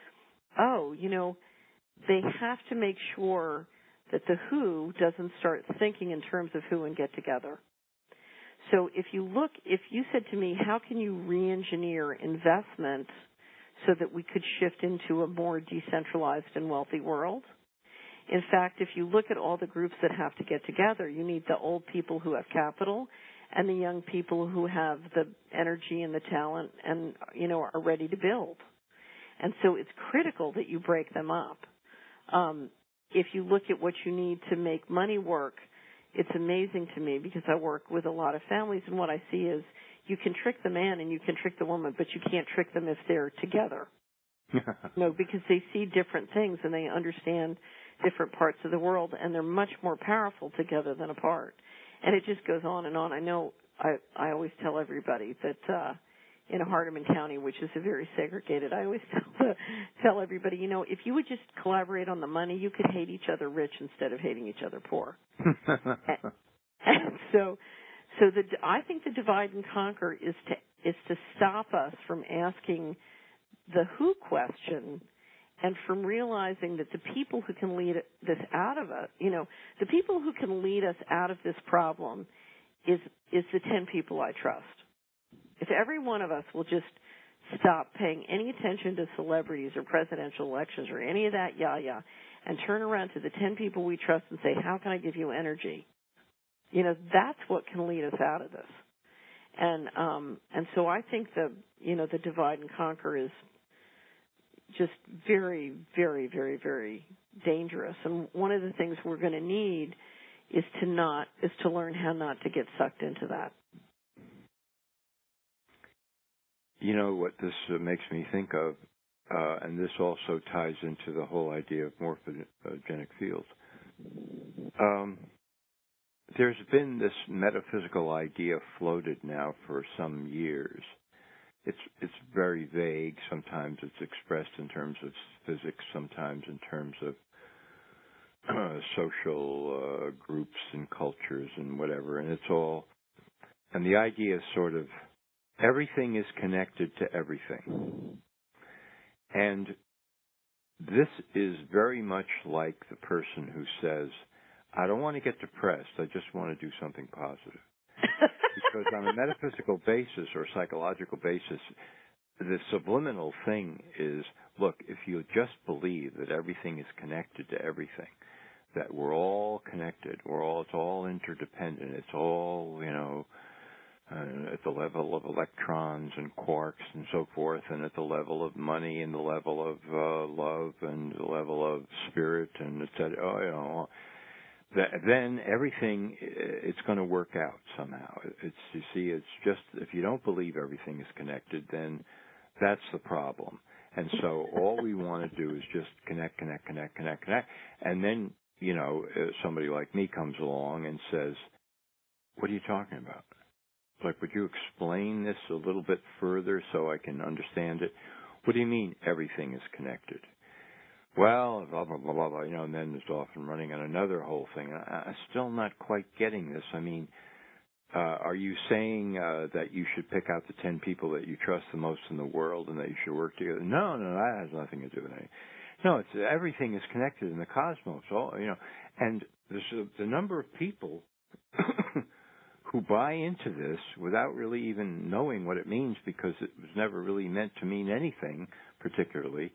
they have to make sure that the who doesn't start thinking in terms of who and get together. So if you said to me, how can you re-engineer investment so that we could shift into a more decentralized and wealthy world? In fact, if you look at all the groups that have to get together, you need the old people who have capital and the young people who have the energy and the talent and, are ready to build. And so it's critical that you break them up. If you look at what you need to make money work, it's amazing to me because I work with a lot of families, and what I see is you can trick the man and you can trick the woman, but you can't trick them if they're together. No, because they see different things and they understand different parts of the world, and they're much more powerful together than apart. And it just goes on and on. I know I always tell everybody that in Hardeman County, which is a very segregated, I always tell everybody, you know, if you would just collaborate on the money, you could hate each other rich instead of hating each other poor. and so I think the divide and conquer is to stop us from asking the who question, and from realizing that the people who can lead this out of us, you know, the people who can lead us out of this problem is the 10 people I trust. If every one of us will just stop paying any attention to celebrities or presidential elections or any of that and turn around to the 10 people we trust and say, how can I give you energy? You know, that's what can lead us out of this. And so I think the divide and conquer is just very, very, very, very dangerous. And one of the things we're going to need is to learn how not to get sucked into that. You know what this makes me think of, and this also ties into the whole idea of morphogenic fields. There's been this metaphysical idea floated now for some years. It's very vague. Sometimes it's expressed in terms of physics, sometimes in terms of social groups and cultures and whatever. And the idea is sort of everything is connected to everything. And this is very much like the person who says, I don't want to get depressed, I just want to do something positive. Because on a metaphysical basis or psychological basis, the subliminal thing is, look, if you just believe that everything is connected to everything, that we're all connected, it's all interdependent, it's all, you know, at the level of electrons and quarks and so forth, and at the level of money and the level of love and the level of spirit and et cetera, you know, then everything, it's going to work out somehow. You see, it's just, if you don't believe everything is connected, then that's the problem. And so all we want to do is just connect. And then, you know, somebody like me comes along and says, what are you talking about? It's like, would you explain this a little bit further so I can understand it? What do you mean everything is connected? Well, blah, blah, blah, blah, blah, you know, and then it's off and running on another whole thing. I'm still not quite getting this. I mean, are you saying that you should pick out the 10 people that you trust the most in the world and that you should work together? No, that has nothing to do with anything. No, it's everything is connected in the cosmos, all, you know. And the number of people who buy into this without really even knowing what it means, because it was never really meant to mean anything particularly,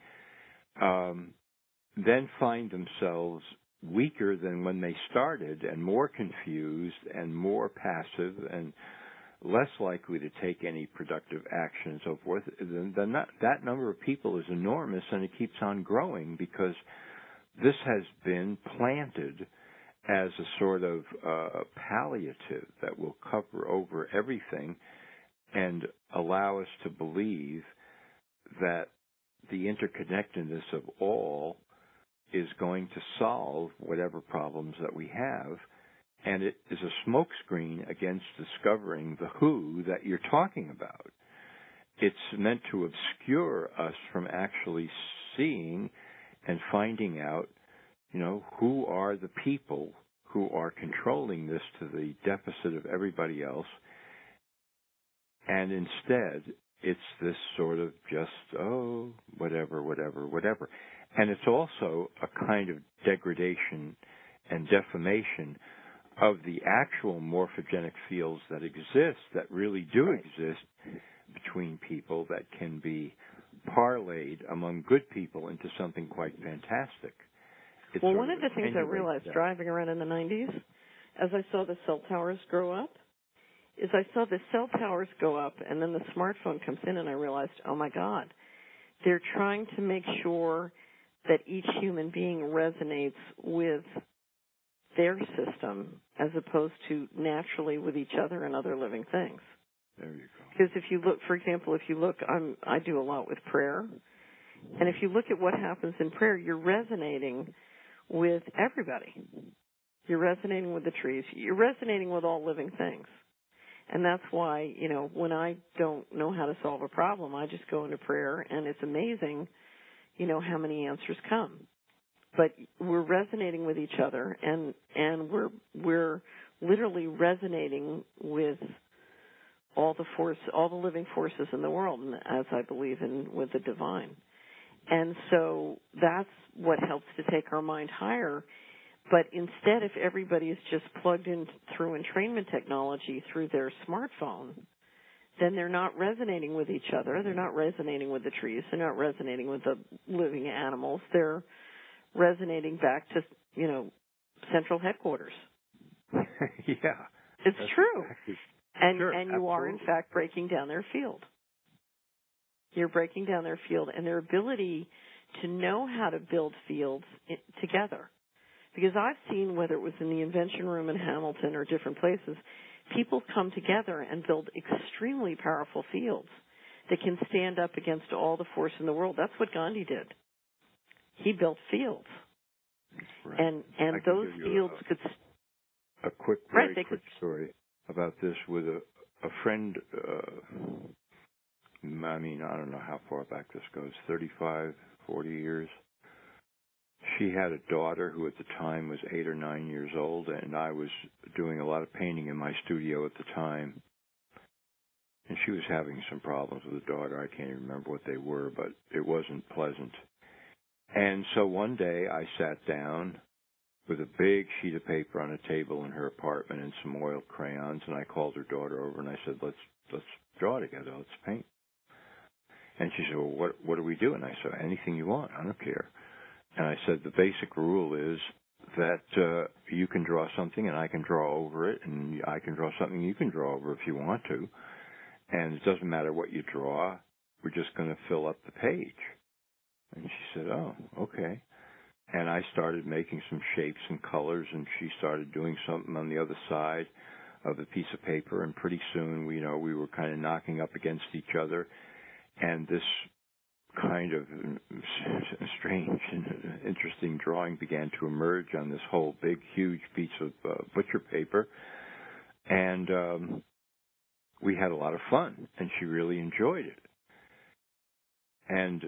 then find themselves weaker than when they started and more confused and more passive and less likely to take any productive action and so forth. Then that number of people is enormous, and it keeps on growing because this has been planted as a sort of palliative that will cover over everything and allow us to believe that the interconnectedness of all is going to solve whatever problems that we have, and it is a smokescreen against discovering the who that you're talking about. It's meant to obscure us from actually seeing and finding out, you know, who are the people who are controlling this to the deficit of everybody else, and instead it's this sort of just, whatever. And it's also a kind of degradation and defamation of the actual morphogenic fields that exist, that really do exist between people, that can be parlayed among good people into something quite fantastic. It's well, one of the things I realized driving around in the 90s, as I saw the cell towers grow up, is I saw the cell towers go up, and then the smartphone comes in, and I realized, oh, my God, they're trying to make sure that each human being resonates with their system as opposed to naturally with each other and other living things. There you go. Because if you look, for example, I do a lot with prayer, and if you look at what happens in prayer, you're resonating with everybody. You're resonating with the trees. You're resonating with all living things. And that's why, when I don't know how to solve a problem, I just go into prayer, and it's amazing, how many answers come. But we're resonating with each other, and we're literally resonating with all the living forces in the world, as I believe in with the divine. And so that's what helps to take our mind higher. But instead, if everybody is just plugged in through entrainment technology through their smartphone, then they're not resonating with each other. They're not resonating with the trees. They're not resonating with the living animals. They're resonating back to, central headquarters. Yeah. It's true. Exactly. And Sure, and you are, in fact, breaking down their field. You're breaking down their field and their ability to know how to build fields together. Because I've seen, whether it was in the Invention Room in Hamilton or different places, people come together and build extremely powerful fields that can stand up against all the force in the world. That's what Gandhi did. He built fields. Right. And those fields could... A quick, very quick story about this with a friend. I don't know how far back this goes, 35, 40 years. She had a daughter who at the time was 8 or 9 years old, and I was doing a lot of painting in my studio at the time. And she was having some problems with the daughter. I can't even remember what they were, but it wasn't pleasant. And so one day I sat down with a big sheet of paper on a table in her apartment and some oil crayons, and I called her daughter over and I said, let's draw together, let's paint. And she said, well, what do we do? And I said, anything you want, I don't care. And I said, the basic rule is that you can draw something and I can draw over it, and I can draw something you can draw over if you want to. And it doesn't matter what you draw, we're just going to fill up the page. And she said, oh, okay. And I started making some shapes and colors, and she started doing something on the other side of the piece of paper, and pretty soon, we were kind of knocking up against each other, and this kind of strange and interesting drawing began to emerge on this whole big, huge piece of butcher paper, and we had a lot of fun, and she really enjoyed it. And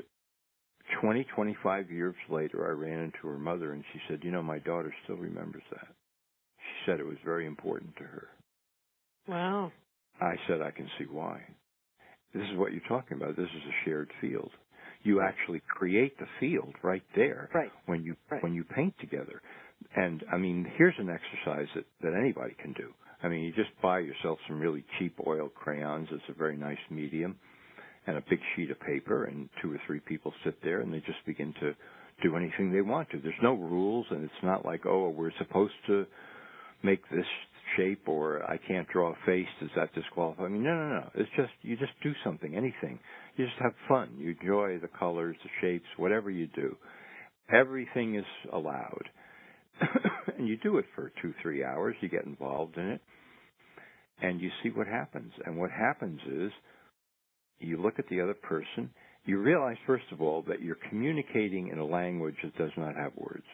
25 years later, I ran into her mother, and she said, my daughter still remembers that. She said it was very important to her. Wow. I said, I can see why. This is what you're talking about. This is a shared field. You actually create the field right there when you paint together. And, here's an exercise that anybody can do. You just buy yourself some really cheap oil crayons. It's a very nice medium. And a big sheet of paper, and 2 or 3 people sit there, and they just begin to do anything they want to. There's no rules, and it's not like, we're supposed to make this shape, or I can't draw a face. Does that disqualify me? No. It's just, you just do something, anything. You just have fun. You enjoy the colors, the shapes, whatever you do. Everything is allowed. And you do it for 2-3 hours. You get involved in it, and you see what happens. And what happens is, you look at the other person, you realize, first of all, that you're communicating in a language that does not have words.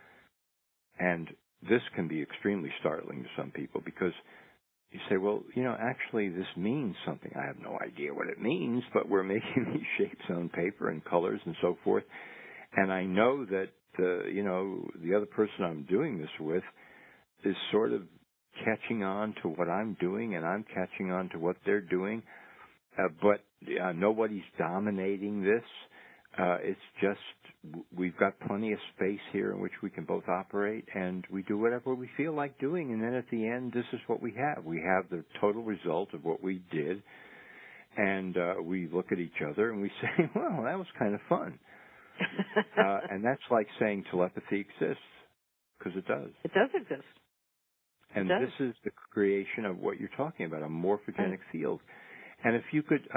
And this can be extremely startling to some people, because you say, well, actually this means something. I have no idea what it means, but we're making these shapes on paper and colors and so forth. And I know that, the other person I'm doing this with is sort of catching on to what I'm doing, and I'm catching on to what they're doing. But nobody's dominating this. It's just we've got plenty of space here in which we can both operate, and we do whatever we feel like doing. And then at the end, this is what we have. We have the total result of what we did, and we look at each other and we say, well, that was kind of fun. And that's like saying telepathy exists, because it does. It does exist. And this is the creation of what you're talking about, a morphogenic field. And if you could,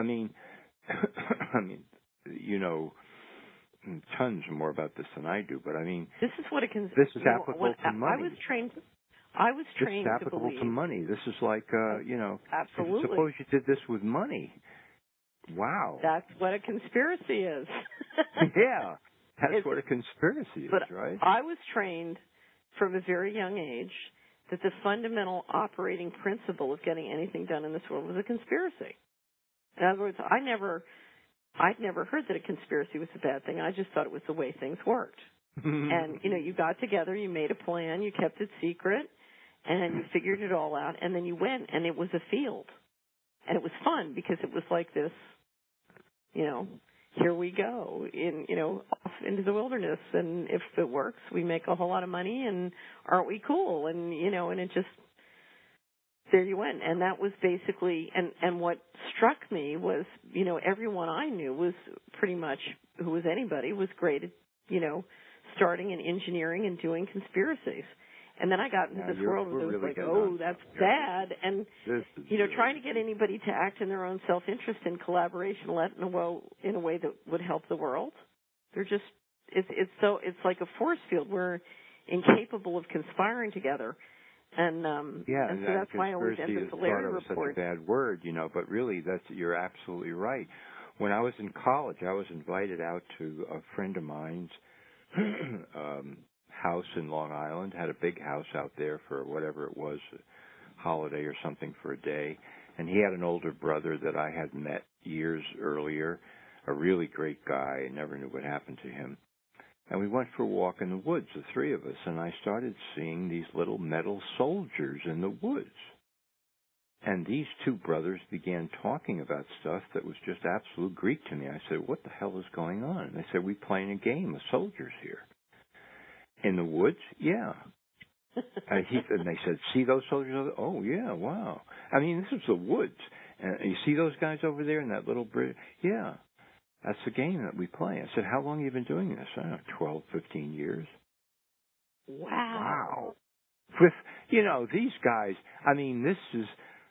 tons more about this than I do, but this is what it can. This is applicable to money. I was This is trained to applicable believe. to money. This is like, you know, Absolutely. suppose you did this with money. Wow. That's what a conspiracy is. Yeah, that's what a conspiracy is, but right? I was trained from a very young age that the fundamental operating principle of getting anything done in this world was a conspiracy. In other words, I'd never heard that a conspiracy was a bad thing. I just thought it was the way things worked. And, you know, you got together, you made a plan, you kept it secret, and you figured it all out, and then you went, and it was a field. And it was fun because it was like this, you know, here we go off into the wilderness, and if it works, we make a whole lot of money, and aren't we cool? And, you know, and it just, there you went. And that was basically, and what struck me was, you know, everyone I knew was pretty much, who was anybody, was great at, you know, starting in engineering and doing conspiracies. And then I got into this world where it was like, oh, that's bad. And, you know, trying to get anybody to act in their own self-interest and collaboration in a way that would help the world. They're just, it's like a force field. We're incapable of conspiring together. And so that's why I always ended the Larry Report. Such a bad word, you know, but really you're absolutely right. When I was in college, I was invited out to a friend of mine's house in Long Island, had a big house out there for whatever it was, a holiday or something for a day. And he had an older brother that I had met years earlier, a really great guy. I never knew what happened to him. And we went for a walk in the woods, the three of us, and I started seeing these little metal soldiers in the woods. And these two brothers began talking about stuff that was just absolute Greek to me. I said, what the hell is going on? And they said, we're playing a game of soldiers here. In the woods? Yeah. And they said, see those soldiers over there? Oh, yeah, wow. I mean, this is the woods. And you see those guys over there in that little bridge? Yeah. That's the game that we play. I said, how long have you been doing this? I don't know, 12, 15 years. Wow. With, you know, these guys, I mean, this is,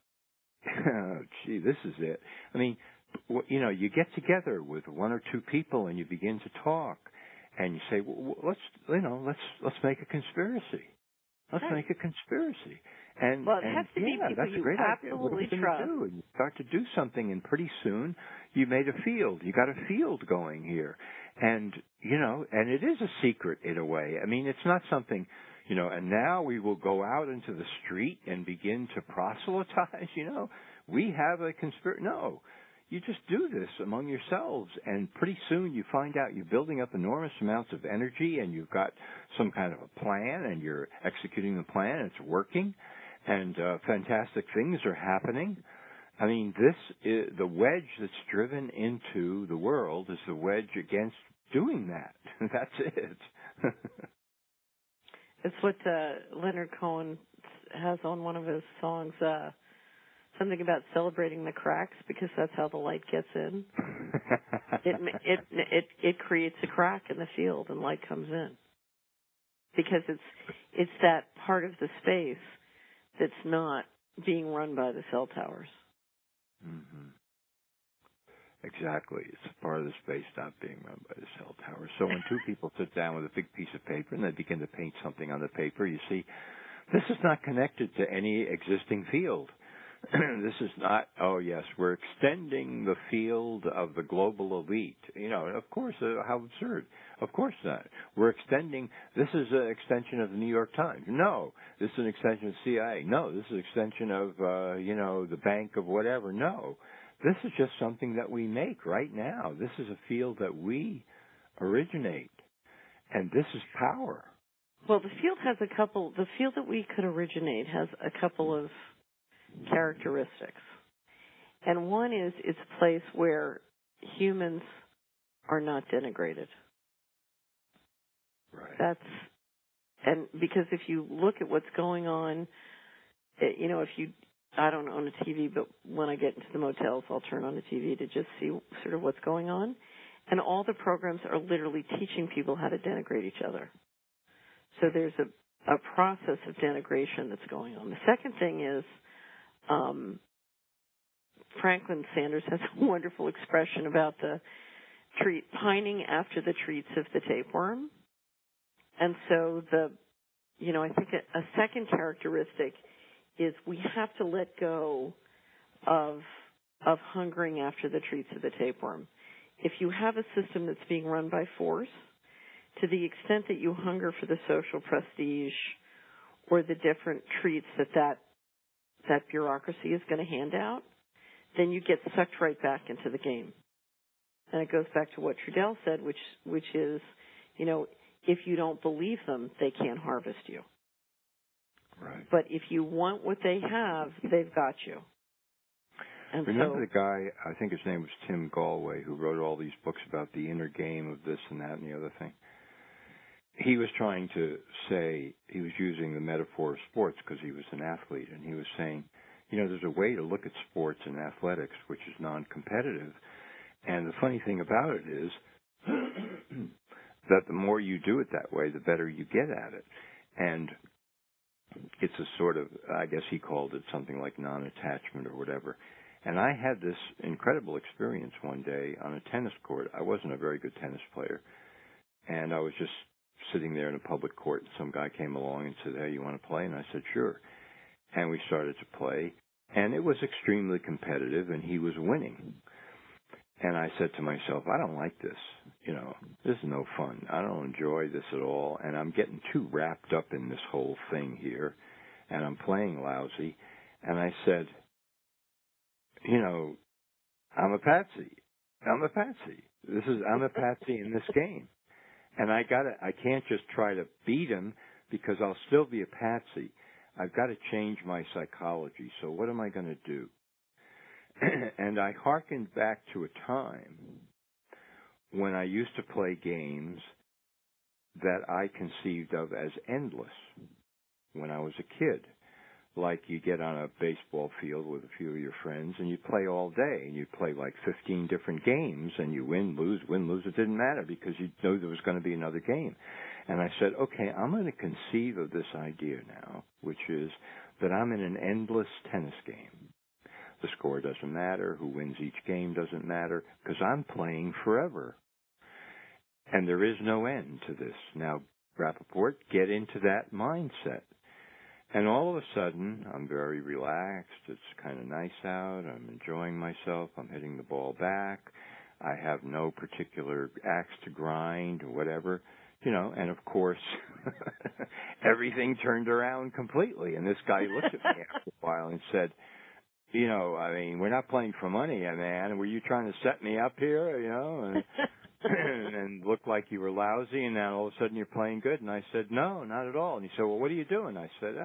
this is it. I mean, you know, you get together with one or two people and you begin to talk. And you say, well, let's make a conspiracy. Let's make a conspiracy. And well, it has to be people that's a you great absolutely idea. trust. Do? And you start to do something, and pretty soon you made a field. You got a field going here, and you know, and it is a secret in a way. I mean, it's not something, you know. And now we will go out into the street and begin to proselytize. You know, we have a conspiracy. No. You just do this among yourselves, and pretty soon you find out you're building up enormous amounts of energy, and you've got some kind of a plan, and you're executing the plan, and it's working, and fantastic things are happening. I mean, this is the wedge that's driven into the world is the wedge against doing that. That's it. It's what Leonard Cohen has on one of his songs. Something about celebrating the cracks because that's how the light gets in. It creates a crack in the field and light comes in because it's that part of the space that's not being run by the cell towers. Mm-hmm. Exactly, it's part of the space not being run by the cell towers. So when two people sit down with a big piece of paper and they begin to paint something on the paper, you see, this is not connected to any existing field. This is not, oh yes, we're extending the field of the global elite. You know, of course, how absurd. Of course not. We're extending, this is an extension of the New York Times. No, this is an extension of CIA. No, this is an extension of, the bank of whatever. No, this is just something that we make right now. This is a field that we originate. And this is power. Well, the field that we could originate has a couple of characteristics. And one is it's a place where humans are not denigrated. Right. And because if you look at what's going on, I don't own a TV, but when I get into the motels, I'll turn on the TV to just see sort of what's going on. And all the programs are literally teaching people how to denigrate each other. So there's a process of denigration that's going on. The second thing is, Franklin Sanders has a wonderful expression about the pining after the treats of the tapeworm. And so I think a second characteristic is we have to let go of hungering after the treats of the tapeworm. If you have a system that's being run by force, to the extent that you hunger for the social prestige or the different treats that bureaucracy is going to hand out, then you get sucked right back into the game. And it goes back to what Trudell said, which is, if you don't believe them, they can't harvest you. Right. But if you want what they have, they've got you. And remember the guy, I think his name was Tim Galway, who wrote all these books about the inner game of this and that and the other thing? He was trying to say, he was using the metaphor of sports because he was an athlete, and he was saying, there's a way to look at sports and athletics which is non-competitive. And the funny thing about it is that the more you do it that way, the better you get at it. And it's a sort of, I guess he called it something like non-attachment or whatever. And I had this incredible experience one day on a tennis court. I wasn't a very good tennis player. And I was just sitting there in a public court, and some guy came along and said, "Hey, you want to play?" And I said, "Sure." And we started to play. And it was extremely competitive, and he was winning. And I said to myself, I don't like this. This is no fun. I don't enjoy this at all. And I'm getting too wrapped up in this whole thing here. And I'm playing lousy. And I said, I'm a patsy. I'm a patsy. I'm a patsy in this game. And I can't just try to beat him because I'll still be a patsy. I've got to change my psychology. So what am I going to do? And I hearkened back to a time when I used to play games that I conceived of as endless when I was a kid. Like you get on a baseball field with a few of your friends and you play all day and you play like 15 different games and you win, lose, it didn't matter because you know there was going to be another game. And I said, okay, I'm going to conceive of this idea now, which is that I'm in an endless tennis game. The score doesn't matter. Who wins each game doesn't matter because I'm playing forever. And there is no end to this. Now, Rappaport, get into that mindset. And all of a sudden, I'm very relaxed. It's kind of nice out. I'm enjoying myself. I'm hitting the ball back. I have no particular axe to grind or whatever, and of course, everything turned around completely. And this guy looked at me after a while and said, we're not playing for money, man. Were you trying to set me up here, and looked like you were lousy, and now all of a sudden you're playing good? And I said, no, not at all. And he said, well, what are you doing? I said,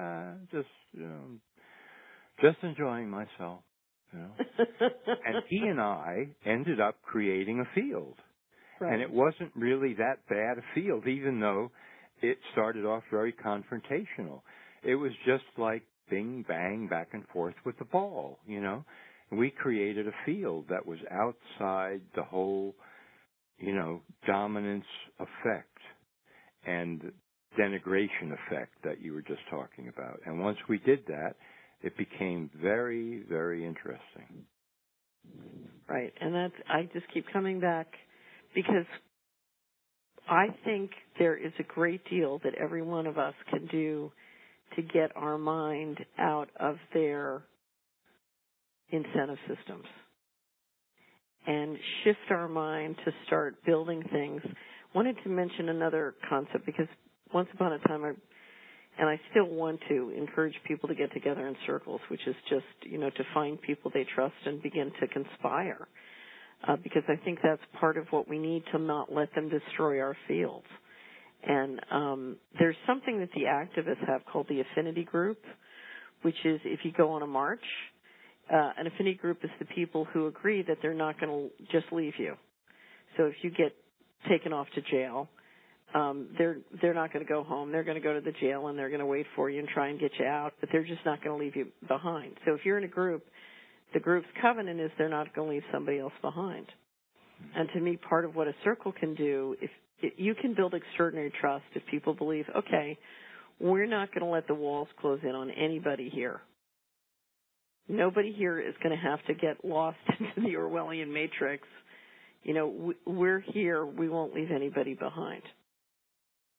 just enjoying myself, And he and I ended up creating a field. Right. And it wasn't really that bad a field, even though it started off very confrontational. It was just like bing, bang, back and forth with the ball, We created a field that was outside the whole, dominance effect and denigration effect that you were just talking about. And once we did that, it became very, very interesting. Right. And I just keep coming back because I think there is a great deal that every one of us can do to get our mind out of their incentive systems and shift our mind to start building things. Wanted to mention another concept because once upon a time I still want to encourage people to get together in circles, which is just, to find people they trust and begin to conspire. Because I think that's part of what we need to not let them destroy our fields. And there's something that the activists have called the affinity group, which is if you go on a march, an affinity group is the people who agree that they're not going to just leave you. So if you get taken off to jail, they're not going to go home. They're going to go to the jail and they're going to wait for you and try and get you out, but they're just not going to leave you behind. So if you're in a group, the group's covenant is they're not going to leave somebody else behind. And to me, part of what a circle can do, if you can build extraordinary trust if people believe, okay, we're not going to let the walls close in on anybody here. Nobody here is going to have to get lost into the Orwellian matrix. We're here. We won't leave anybody behind.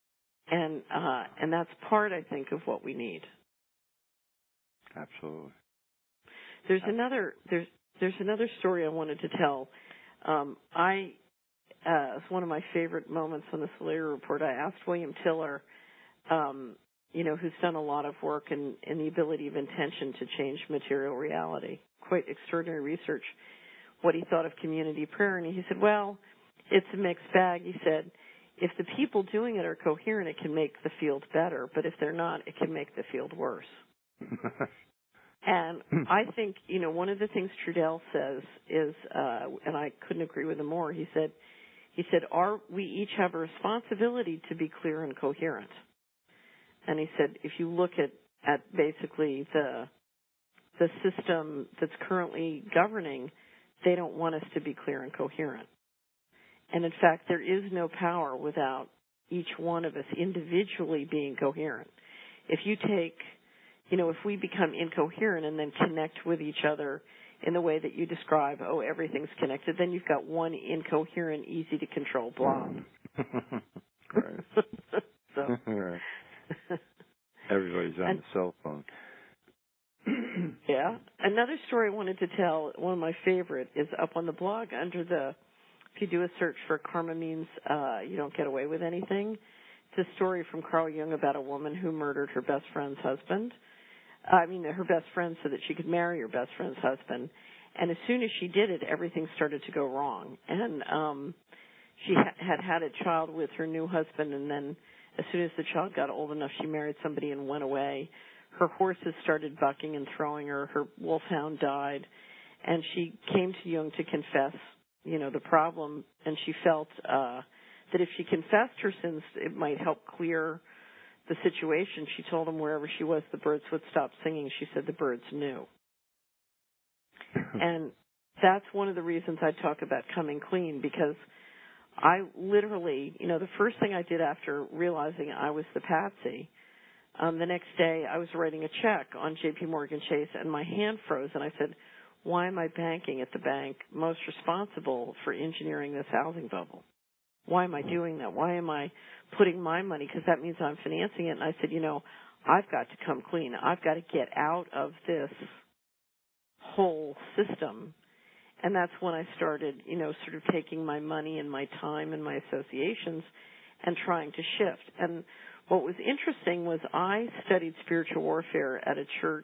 And that's part, I think, of what we need. Absolutely. There's another story I wanted to tell. It's one of my favorite moments on the Solari Report. I asked William Tiller, who's done a lot of work in the ability of intention to change material reality, quite extraordinary research, what he thought of community prayer. And he said, well, it's a mixed bag. He said, if the people doing it are coherent, it can make the field better. But if they're not, it can make the field worse. And I think, one of the things Trudell says is, and I couldn't agree with him more, he said, we each have a responsibility to be clear and coherent. And he said, if you look at basically the system that's currently governing, they don't want us to be clear and coherent. And in fact, there is no power without each one of us individually being coherent. If you take, if we become incoherent and then connect with each other in the way that you describe, everything's connected, then you've got one incoherent, easy to control blob. Right. So. Right. Everybody's on the cell phone. Yeah. Another story I wanted to tell, one of my favorite, is up on the blog under if you do a search for Karma Means You Don't Get Away with Anything, it's a story from Carl Jung about a woman who murdered her best friend's husband. Her best friend so that she could marry her best friend's husband. And as soon as she did it, everything started to go wrong. And she had a child with her new husband, and then as soon as the child got old enough, she married somebody and went away. Her horses started bucking and throwing her. Her wolfhound died. And she came to Jung to confess, the problem. And she felt that if she confessed her sins, it might help clear the situation. She told him wherever she was, the birds would stop singing. She said the birds knew. And that's one of the reasons I talk about coming clean, because I literally, the first thing I did after realizing I was the patsy, the next day I was writing a check on J.P. Morgan Chase, and my hand froze, and I said, why am I banking at the bank most responsible for engineering this housing bubble? Why am I doing that? Why am I putting my money? Because that means I'm financing it. And I said, I've got to come clean. I've got to get out of this whole system. And that's when I started, sort of taking my money and my time and my associations and trying to shift. And what was interesting was I studied spiritual warfare at a church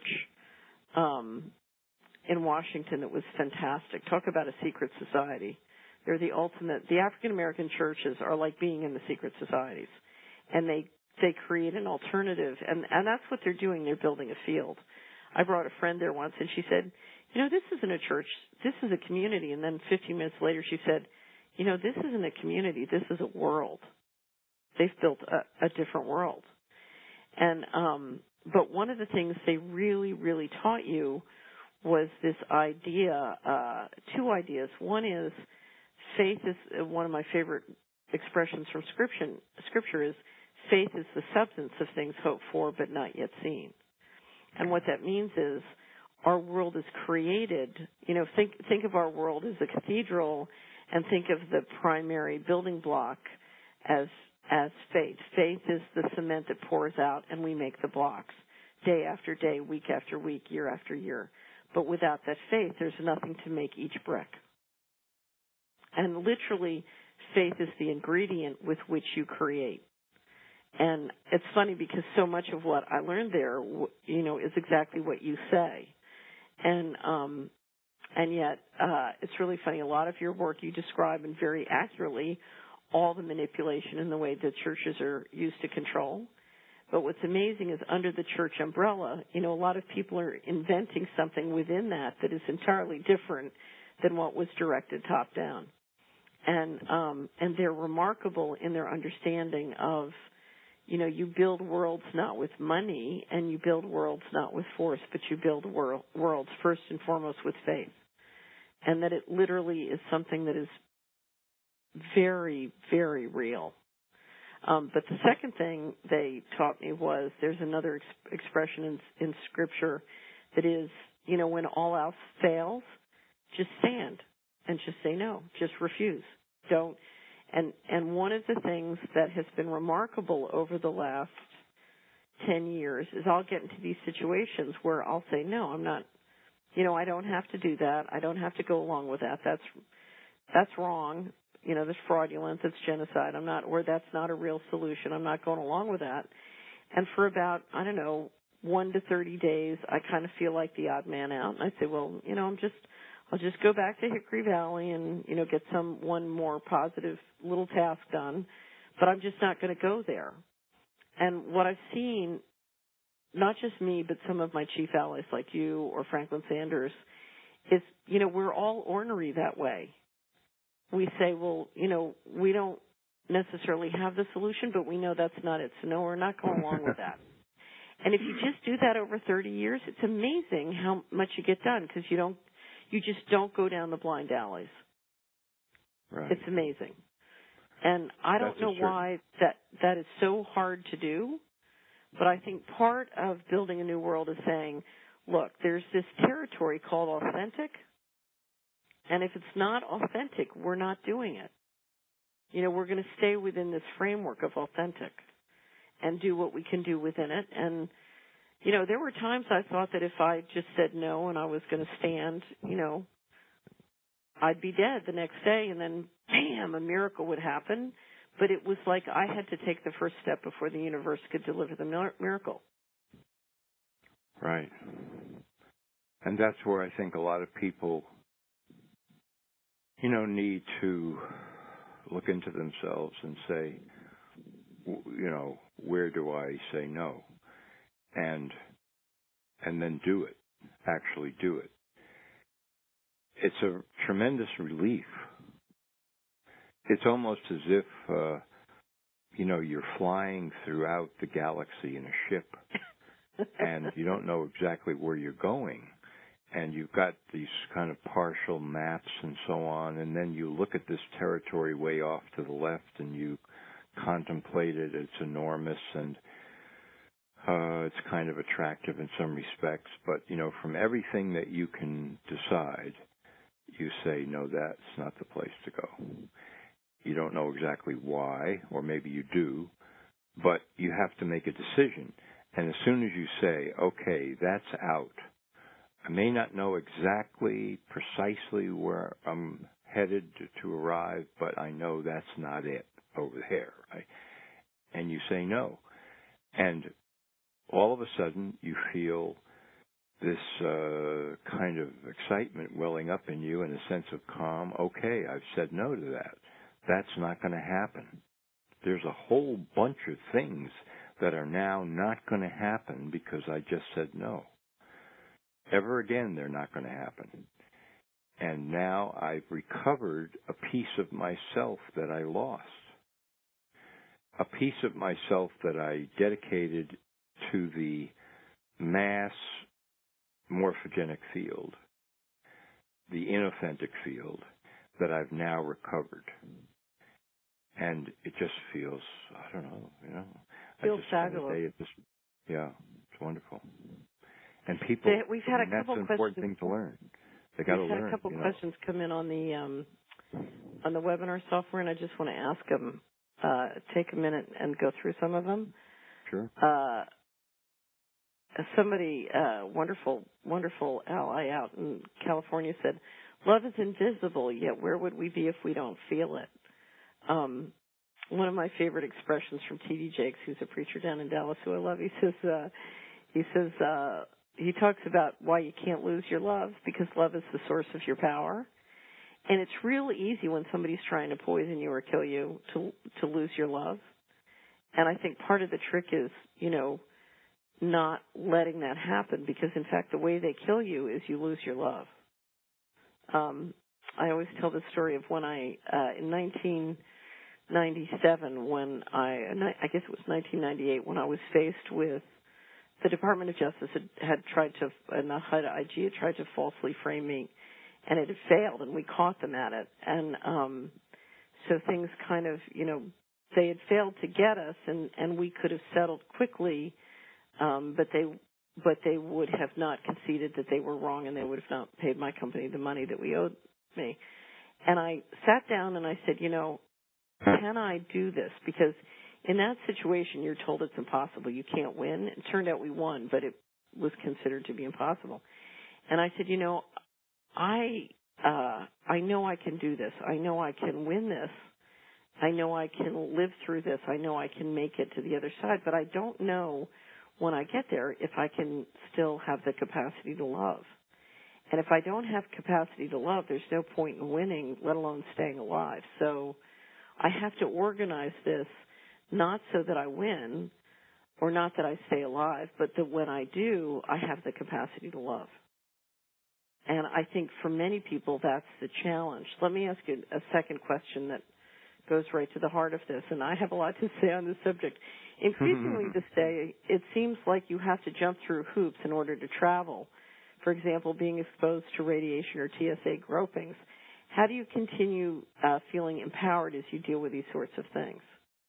in Washington that was fantastic. Talk about a secret society. They're the ultimate. The African American churches are like being in the secret societies, and they create an alternative, and that's what they're doing. They're building a field. I brought a friend there once, and she said, this isn't a church. This is a community. And then 15 minutes later, she said, this isn't a community. This is a world. They've built a different world. And but one of the things they really, really taught you was this idea, two ideas. One is faith is one of my favorite expressions from Scripture is faith is the substance of things hoped for but not yet seen. And what that means is our world is created. Think of our world as a cathedral, and think of the primary building block as faith. Faith is the cement that pours out, and we make the blocks day after day, week after week, year after year. But without that faith, there's nothing to make each brick. And literally, faith is the ingredient with which you create. And it's funny because so much of what I learned there, is exactly what you say. And yet, it's really funny. A lot of your work you describe, and very accurately, all the manipulation and the way that churches are used to control. But what's amazing is under the church umbrella, a lot of people are inventing something within that is entirely different than what was directed top down. And they're remarkable in their understanding of, you build worlds not with money, and you build worlds not with force, but you build worlds first and foremost with faith. And that it literally is something that is very, very real. But the second thing they taught me was there's another expression in Scripture that is, when all else fails, just stand and just say no, just refuse. Don't. And one of the things that has been remarkable over the last 10 years is I'll get into these situations where I'll say, no, I'm not, I don't have to do that. I don't have to go along with that. That's wrong. That's fraudulent. That's genocide. Or that's not a real solution. I'm not going along with that. And for about, 1 to 30 days, I kind of feel like the odd man out. And I say, well, I'll just go back to Hickory Valley and, get one more positive little task done, but I'm just not going to go there. And what I've seen, not just me, but some of my chief allies like you or Franklin Sanders, is, we're all ornery that way. We say, well, we don't necessarily have the solution, but we know that's not it. So no, we're not going along with that. And if you just do that over 30 years, it's amazing how much you get done because you just don't go down the blind alleys. Right. It's amazing. And I don't know why that is so hard to do, but I think part of building a new world is saying, look, there's this territory called authentic, and if it's not authentic, we're not doing it. We're going to stay within this framework of authentic and do what we can do within it. And, there were times I thought that if I just said no and I was going to stand, I'd be dead the next day, and then, bam, a miracle would happen. But it was like I had to take the first step before the universe could deliver the miracle. Right. And that's where I think a lot of people, need to look into themselves and say, where do I say no? And then do it, actually do it. It's a tremendous relief. It's almost as if, you're flying throughout the galaxy in a ship and you don't know exactly where you're going. And you've got these kind of partial maps and so on, and then you look at this territory way off to the left and you contemplate it. It's enormous and it's kind of attractive in some respects. But, from everything that you can decide, you say, no, that's not the place to go. You don't know exactly why, or maybe you do, but you have to make a decision. And as soon as you say, okay, that's out, I may not know exactly precisely where I'm headed to arrive, but I know that's not it over there. Right? And you say no. And all of a sudden you feel this kind of excitement welling up in you and a sense of calm. Okay, I've said no to that. That's not going to happen. There's a whole bunch of things that are now not going to happen because I just said no. Ever again, they're not going to happen. And now I've recovered a piece of myself that I lost. A piece of myself that I dedicated to the mass morphogenic field, the inauthentic field that I've now recovered. And it just feels, I don't know, Feels fabulous. It's wonderful. And people, we've had a couple that's an important thing to learn. They got to learn. We've had a couple questions come in on the webinar software, and I just want to ask them, take a minute and go through some of them. Sure. Somebody, wonderful ally out in California said, love is invisible, yet where would we be if we don't feel it? One of my favorite expressions from T.D. Jakes, who's a preacher down in Dallas who I love, he says, he talks about why you can't lose your love, because love is the source of your power. And it's real easy when somebody's trying to poison you or kill you to lose your love. And I think part of the trick is, not letting that happen, because in fact the way they kill you is you lose your love. I always tell the story of when in 1997, when I guess it was 1998, when I was faced with the Department of Justice had tried to, and the HUD IG had tried to falsely frame me, and it had failed, and we caught them at it. And so things kind of, they had failed to get us, and we could have settled quickly, but they would have not conceded that they were wrong, and they would have not paid my company the money that we owed me. And I sat down and I said, can I do this? Because in that situation, you're told it's impossible. You can't win. It turned out we won, but it was considered to be impossible. And I said, I know I can do this. I know I can win this. I know I can live through this. I know I can make it to the other side, but I don't know when I get there if I can still have the capacity to love. And if I don't have capacity to love, there's no point in winning, let alone staying alive. So I have to organize this not so that I win or not that I stay alive, but that when I do, I have the capacity to love. And I think for many people, that's the challenge. Let me ask you a second question that goes right to the heart of this, and I have a lot to say on this subject. Increasingly this day, it seems like you have to jump through hoops in order to travel. For example, being exposed to radiation or TSA gropings. How do you continue feeling empowered as you deal with these sorts of things?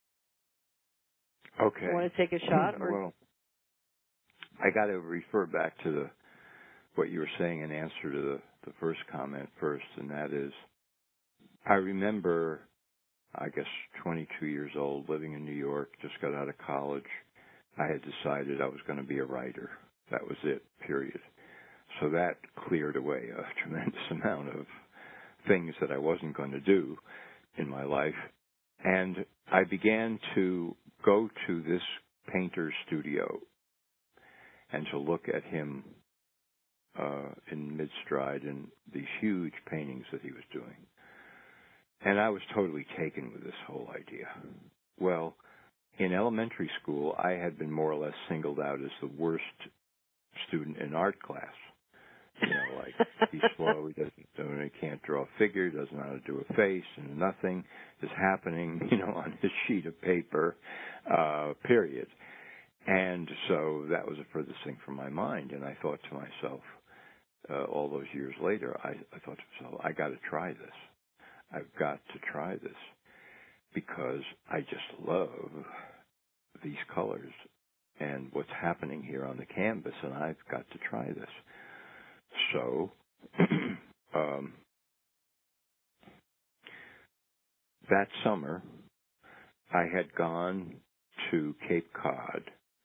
Okay. You want to take a shot? Or? Well, I got to refer back to what you were saying in answer to the first comment first, and that is, I remember, I guess, 22 years old, living in New York, just got out of college. I had decided I was going to be a writer. That was it, period. So that cleared away a tremendous amount of things that I wasn't going to do in my life. And I began to go to this painter's studio and to look at him in mid-stride and these huge paintings that he was doing. And I was totally taken with this whole idea. Well, in elementary school, I had been more or less singled out as the worst student in art class. Like he's slow, he can't draw a figure, doesn't know how to do a face, and nothing is happening, on his sheet of paper, period. And so that was the furthest thing from my mind. And I thought to myself, all those years later, I thought to myself, I got to try this. I've got to try this because I just love these colors and what's happening here on the canvas, and I've got to try this. So, that summer, I had gone to Cape Cod,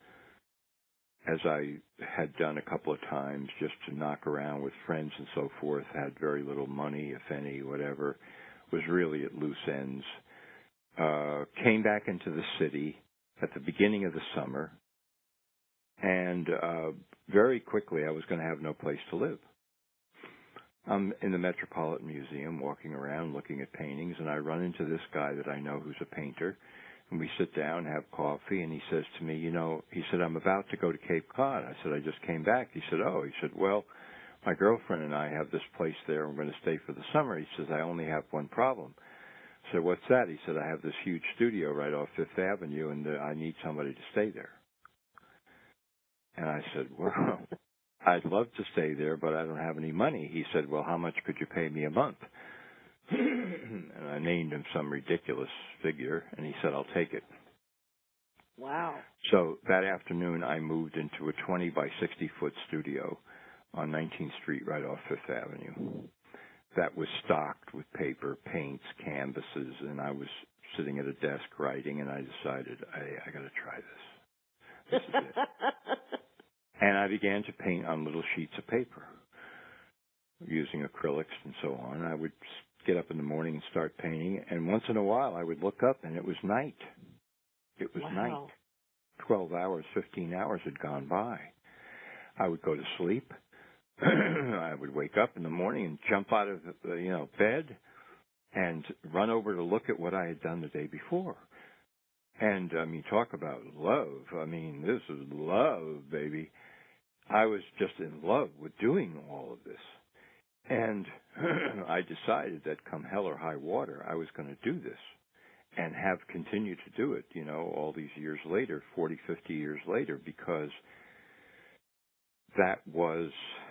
as I had done a couple of times, just to knock around with friends and so forth, had very little money, if any, whatever, was really at loose ends. Came back into the city at the beginning of the summer, and very quickly I was going to have no place to live. I'm in the Metropolitan Museum walking around looking at paintings, and I run into this guy that I know who's a painter, and we sit down, have coffee, and he says to me, he said, I'm about to go to Cape Cod. I said, I just came back. He said, oh. He said, well, my girlfriend and I have this place there. We're going to stay for the summer. He says, I only have one problem. I said, what's that? He said, I have this huge studio right off Fifth Avenue, and I need somebody to stay there. And I said, well, I'd love to stay there, but I don't have any money. He said, well, how much could you pay me a month? And I named him some ridiculous figure, and he said, I'll take it. Wow. So that afternoon, I moved into a 20 by 60-foot studio on 19th Street right off Fifth Avenue. That was stocked with paper, paints, canvases, and I was sitting at a desk writing, and I decided, I got to try this. This is it. And I began to paint on little sheets of paper using acrylics and so on. I would get up in the morning and start painting, and once in a while I would look up, and it was night. It was night. 12 hours, 15 hours had gone by. I would go to sleep. I would wake up in the morning and jump out of the bed and run over to look at what I had done the day before. And, talk about love. This is love, baby. I was just in love with doing all of this. And I decided that come hell or high water, I was going to do this and have continued to do it, all these years later, 40, 50 years later, because that was,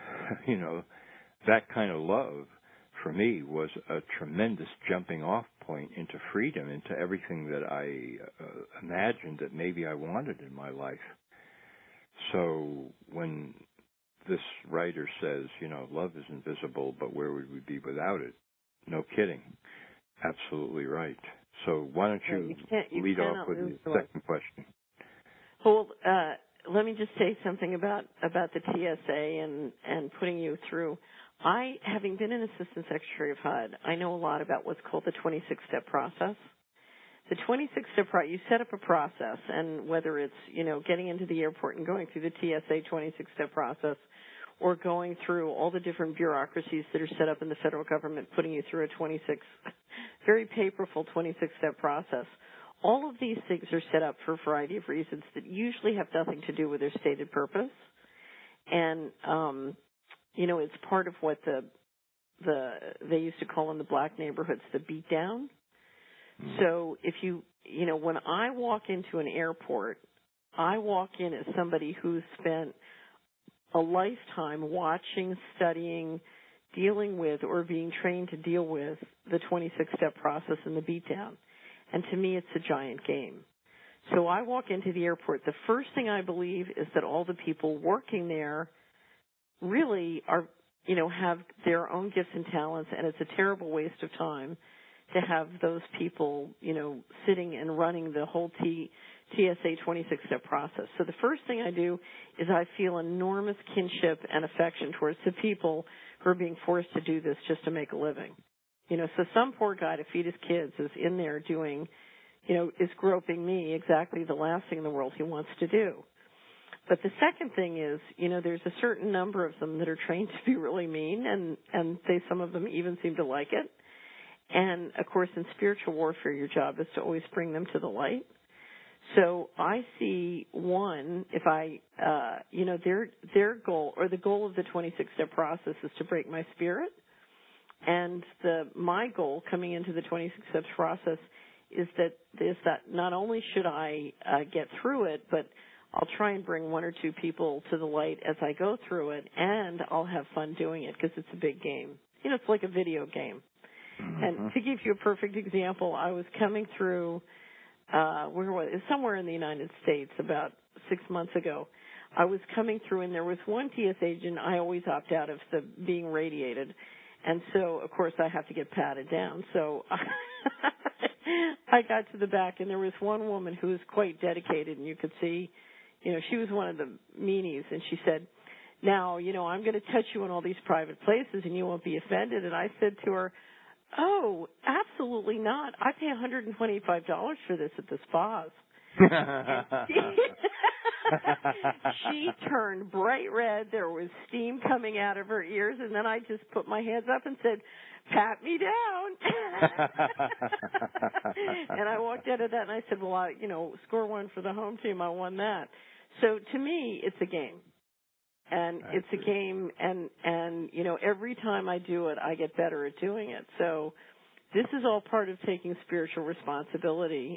that kind of love for me was a tremendous jumping off point into freedom, into everything that I imagined that maybe I wanted in my life. So when this writer says, love is invisible, but where would we be without it? No kidding. Absolutely right. So why don't you lead off with the second question? Well, let me just say something about the TSA and putting you through. Having been an assistant secretary of HUD, I know a lot about what's called the 26-step process. The 26-step you set up a process, and whether it's, getting into the airport and going through the TSA 26-step process, or going through all the different bureaucracies that are set up in the federal government, putting you through a very paperful 26-step process. All of these things are set up for a variety of reasons that usually have nothing to do with their stated purpose. And, it's part of what they used to call in the black neighborhoods the beatdown. So if when I walk into an airport, I walk in as somebody who's spent a lifetime watching, studying, dealing with, or being trained to deal with the 26-step process and the beatdown. And to me, it's a giant game. So I walk into the airport. The first thing I believe is that all the people working there really are, have their own gifts and talents, and it's a terrible waste of time to have those people, sitting and running the whole TSA 26-step process. So the first thing I do is I feel enormous kinship and affection towards the people who are being forced to do this just to make a living. So some poor guy to feed his kids is in there doing, is groping me exactly the last thing in the world he wants to do. But the second thing is, there's a certain number of them that are trained to be really mean, and some of them even seem to like it. And, of course, in spiritual warfare, your job is to always bring them to the light. So I see one, if their goal, or the goal of the 26-step process is to break my spirit. And my goal coming into the 26 steps process is that not only should I get through it, but I'll try and bring one or two people to the light as I go through it, and I'll have fun doing it because it's a big game. It's like a video game. Mm-hmm. And to give you a perfect example, I was coming through somewhere in the United States about 6 months ago. I was coming through, and there was one TSA agent. I always opt out of being radiated. And so, of course, I have to get patted down. So I got to the back, and there was one woman who was quite dedicated, and you could see, she was one of the meanies, and she said, now, I'm going to touch you in all these private places, and you won't be offended. And I said to her, oh, absolutely not. I pay $125 for this at the spas. She turned bright red. There was steam coming out of her ears, and then I just put my hands up and said, pat me down. And I walked out of that, and I said, well, score one for the home team. I won that. So to me, it's a game. And it's a game, and every time I do it, I get better at doing it. So this is all part of taking spiritual responsibility.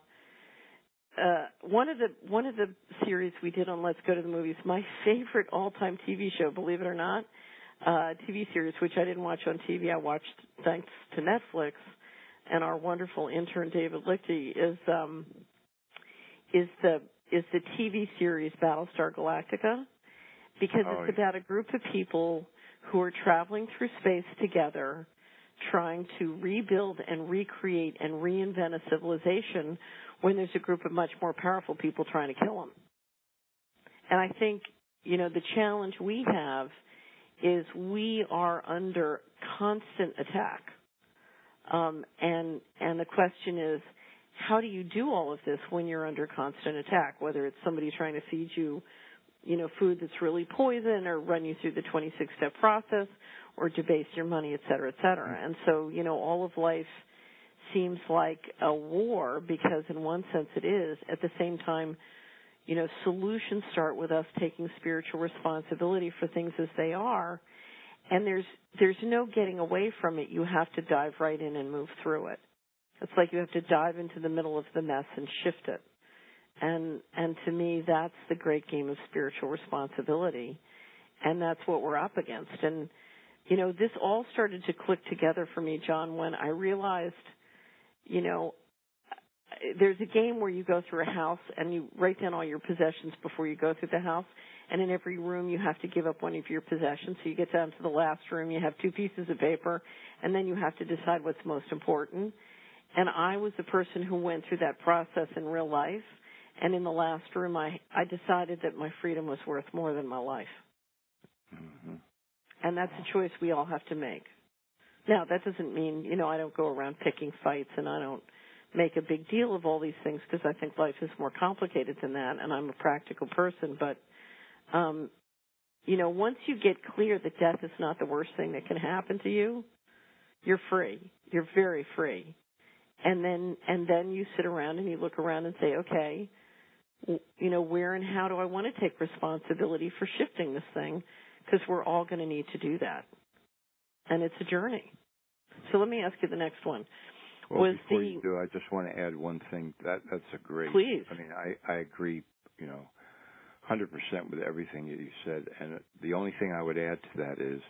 One of the series we did on Let's Go to the Movies, my favorite all-time TV show, believe it or not, TV series, which I didn't watch on TV, I watched thanks to Netflix, and our wonderful intern David Lichty is the TV series Battlestar Galactica, because it's about a group of people who are traveling through space together, trying to rebuild and recreate and reinvent a civilization when there's a group of much more powerful people trying to kill them. And I think, the challenge we have is we are under constant attack. And the question is, how do you do all of this when you're under constant attack, whether it's somebody trying to feed you, food that's really poison, or run you through the 26-step process, or debase your money, et cetera, et cetera. And so, all of life seems like a war, because in one sense it is. At the same time, solutions start with us taking spiritual responsibility for things as they are, and there's no getting away from it. You have to dive right in and move through it. It's like you have to dive into the middle of the mess and shift it. And to me, that's the great game of spiritual responsibility, and that's what we're up against. And, this all started to click together for me, John, when I realized, there's a game where you go through a house and you write down all your possessions before you go through the house, and in every room you have to give up one of your possessions. So you get down to the last room, you have 2 pieces of paper, and then you have to decide what's most important. And I was the person who went through that process in real life. And in the last room, I decided that my freedom was worth more than my life. Mm-hmm. And that's a choice we all have to make. Now, that doesn't mean, I don't go around picking fights and I don't make a big deal of all these things because I think life is more complicated than that, and I'm a practical person. But, once you get clear that death is not the worst thing that can happen to you, you're free. You're very free. And then you sit around and you look around and say, okay, where and how do I want to take responsibility for shifting this thing? Because we're all going to need to do that. And it's a journey. So let me ask you the next one. Well, before you do, I just want to add one thing. That's a great. Please. I mean, I agree, 100% with everything that you said. And the only thing I would add to that is,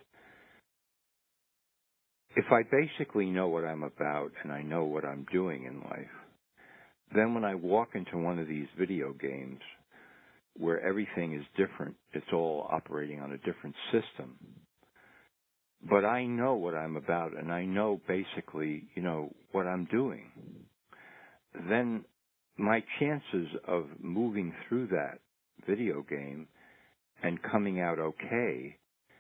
if I basically know what I'm about and I know what I'm doing in life, then when I walk into one of these video games where everything is different, it's all operating on a different system, but I know what I'm about and I know basically, what I'm doing, then my chances of moving through that video game and coming out okay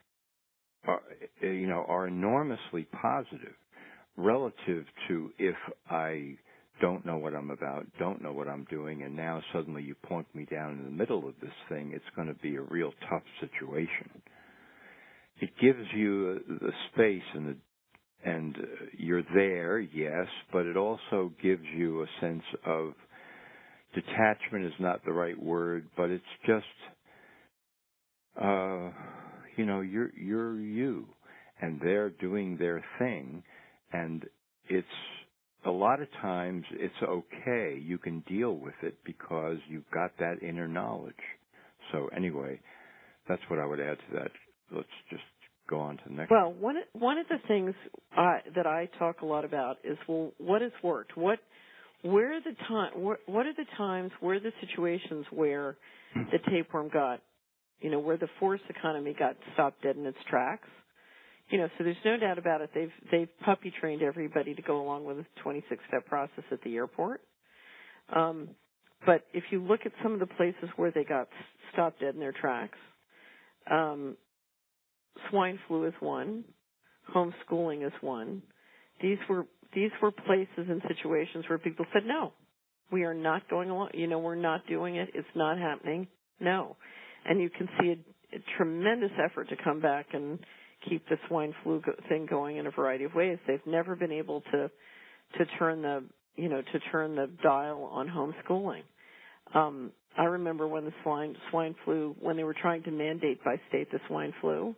are enormously positive relative to if I don't know what I'm about, don't know what I'm doing, and now suddenly you plunk me down in the middle of this thing. It's going to be a real tough situation. It gives you the space and you're there, yes, but it also gives you a sense of detachment is not the right word, but it's just you're you, and they're doing their thing, and it's a lot of times it's okay. You can deal with it because you've got that inner knowledge. So anyway, that's what I would add to that. Let's just go on to the next. Well, one of the things that I talk a lot about is, what has worked? What are the times, where are the situations where the tapeworm got, where the force economy got stopped dead in its tracks? So there's no doubt about it. They've puppy trained everybody to go along with a 26-step process at the airport. But if you look at some of the places where they got stopped dead in their tracks, swine flu is one, homeschooling is one. These were places and situations where people said, no, we are not going along. We're not doing it. It's not happening. No. And you can see a tremendous effort to come back and keep the swine flu thing going in a variety of ways. They've never been able to turn the dial on homeschooling. I remember when the swine flu, when they were trying to mandate by state the swine flu,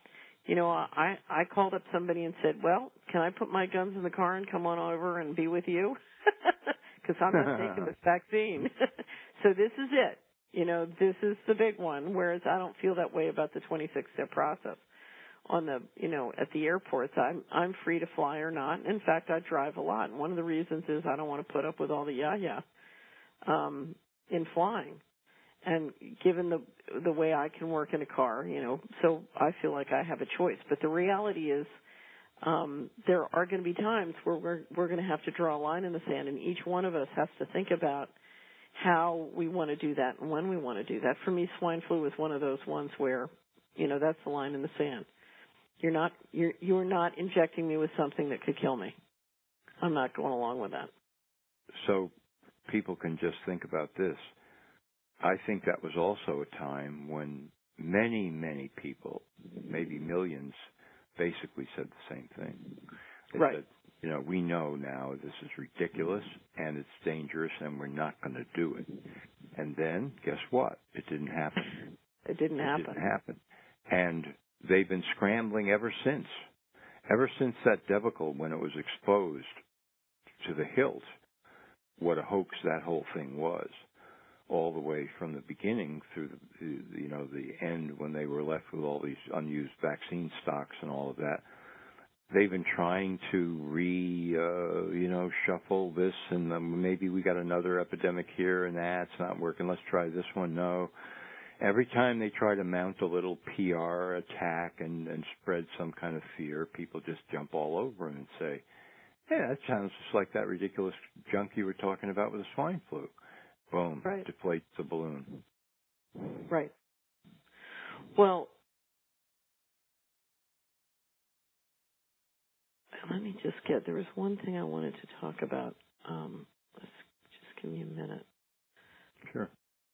I called up somebody and said, well, can I put my guns in the car and come on over and be with you? Because I'm not taking this vaccine. So this is it. This is the big one, whereas I don't feel that way about the 26-step process. On the, at the airports, I'm free to fly or not. In fact, I drive a lot. And one of the reasons is I don't want to put up with all the in flying. And given the way I can work in a car, so I feel like I have a choice. But the reality is, there are going to be times where we're going to have to draw a line in the sand, and each one of us has to think about how we want to do that and when we want to do that. For me, swine flu is one of those ones where, that's the line in the sand. You're not injecting me with something that could kill me. I'm not going along with that. So people can just think about this. I think that was also a time when many, many people, maybe millions, basically said the same thing. They right. said, we know now this is ridiculous and it's dangerous and we're not going to do it. And then, guess what? It didn't happen. It didn't happen. And they've been scrambling ever since. Ever since that debacle, when it was exposed to the hilt, what a hoax that whole thing was, all the way from the beginning through the end when they were left with all these unused vaccine stocks and all of that. They've been trying to shuffle this, and maybe we got another epidemic here and that's not working. Let's try this one. No. Every time they try to mount a little PR attack and spread some kind of fear, people just jump all over them and say, Yeah, that sounds just like that ridiculous junk you were talking about with the swine flu. Boom, Right. deflates the balloon. Right. Well, let me just there was one thing I wanted to talk about. Let's just give me a minute. Sure.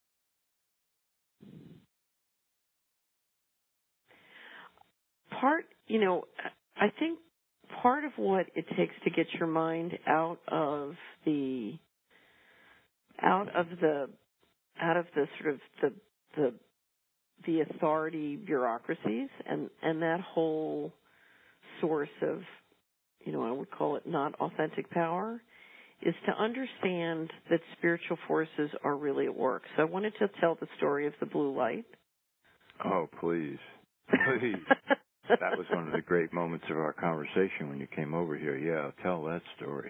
I think part of what it takes to get your mind out of the sort of the authority bureaucracies and that whole source of, I would call it not authentic power, is to understand that spiritual forces are really at work. So I wanted to tell the story of the blue light. Oh, please. Please. That was one of the great moments of our conversation when you came over here. Yeah, tell that story.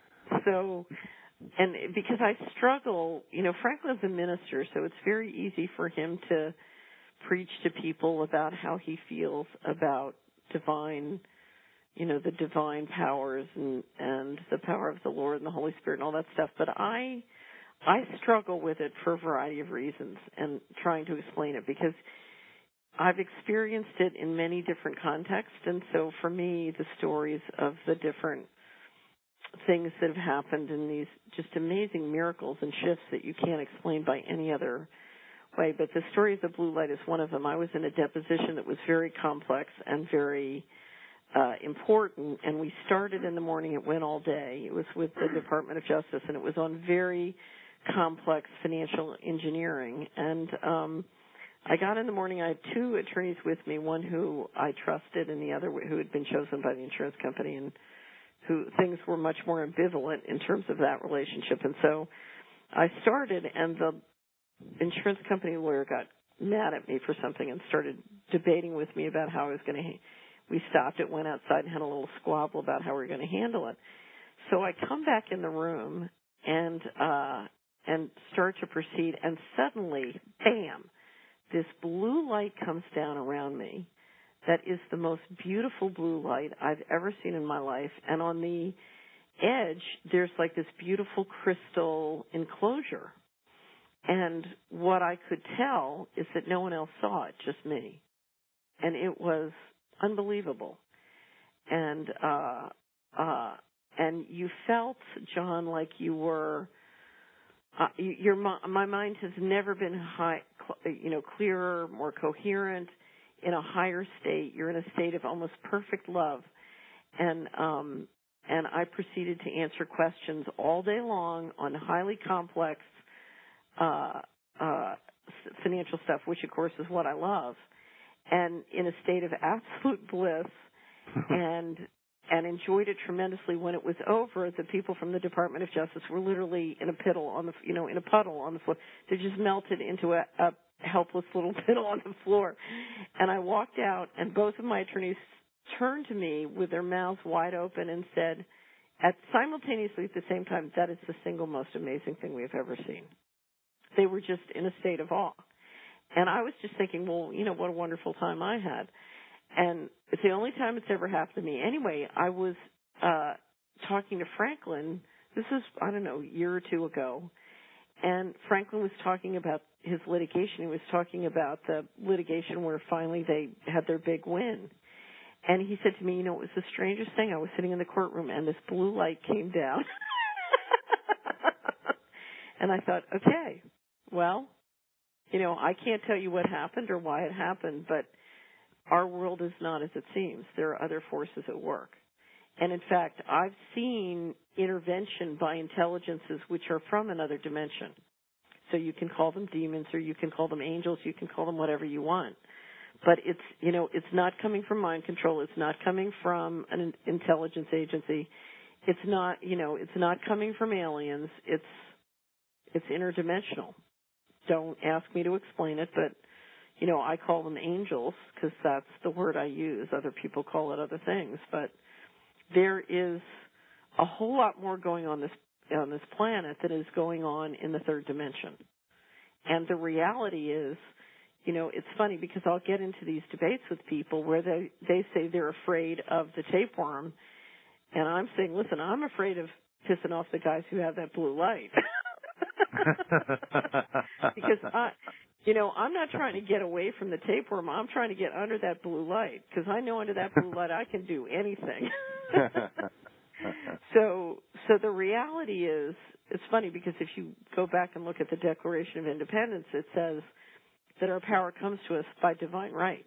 So, and because I struggle, Franklin's a minister, so it's very easy for him to preach to people about how he feels about divine, the divine powers and the power of the Lord and the Holy Spirit and all that stuff. But I struggle with it for a variety of reasons and trying to explain it because I've experienced it in many different contexts, and so for me, the stories of the different things that have happened in these just amazing miracles and shifts that you can't explain by any other way. But the story of the blue light is one of them. I was in a deposition that was very complex and very important, and we started in the morning. It went all day. It was with the Department of Justice, and it was on very complex financial engineering. And I got in the morning. I had two attorneys with me, one who I trusted and the other who had been chosen by the insurance company, and who things were much more ambivalent in terms of that relationship. And so I started, and the insurance company lawyer got mad at me for something and started debating with me about how I was going to we stopped it, went outside, and had a little squabble about how we were going to handle it. So I come back in the room and start to proceed, and suddenly, bam, this blue light comes down around me that is the most beautiful blue light I've ever seen in my life. And on the edge, there's like this beautiful crystal enclosure. And what I could tell is that no one else saw it, just me. And it was unbelievable. And you felt, John, like you were, my mind has never been clearer, more coherent, in a higher state. You're in a state of almost perfect love. And I proceeded to answer questions all day long on highly complex financial stuff, which of course is what I love, and in a state of absolute bliss, and enjoyed it tremendously. When it was over, the people from the Department of Justice were literally in a puddle on the floor. They just melted into a helpless little puddle on the floor. And I walked out, and both of my attorneys turned to me with their mouths wide open and said, simultaneously at the same time, "That is the single most amazing thing we have ever seen." They were just in a state of awe. And I was just thinking, well, what a wonderful time I had. And it's the only time it's ever happened to me. Anyway, I was talking to Franklin. This is, I don't know, a year or two ago. And Franklin was talking about his litigation. He was talking about the litigation where finally they had their big win. And he said to me, it was the strangest thing. I was sitting in the courtroom, and this blue light came down. And I thought, okay, well, I can't tell you what happened or why it happened, but our world is not as it seems. There are other forces at work. And in fact, I've seen intervention by intelligences which are from another dimension. So you can call them demons, or you can call them angels, you can call them whatever you want. But it's, it's not coming from mind control. It's not coming from an intelligence agency. It's not, it's not coming from aliens. It's interdimensional. Don't ask me to explain it, but, I call them angels because that's the word I use. Other people call it other things. But there is a whole lot more going on this planet than is going on in the third dimension. And the reality is, it's funny because I'll get into these debates with people where they say they're afraid of the tapeworm, And I'm saying, listen, I'm afraid of pissing off the guys who have that blue light. Because I'm not trying to get away from the tapeworm. I'm trying to get under that blue light, because I know under that blue light I can do anything. So the reality is, it's funny because if you go back and look at the Declaration of Independence, it says that our power comes to us by divine right.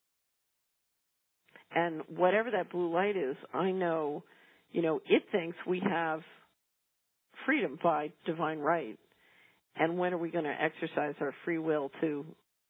And whatever that blue light is, I know, it thinks we have freedom by divine right. And when are we going to exercise our free will to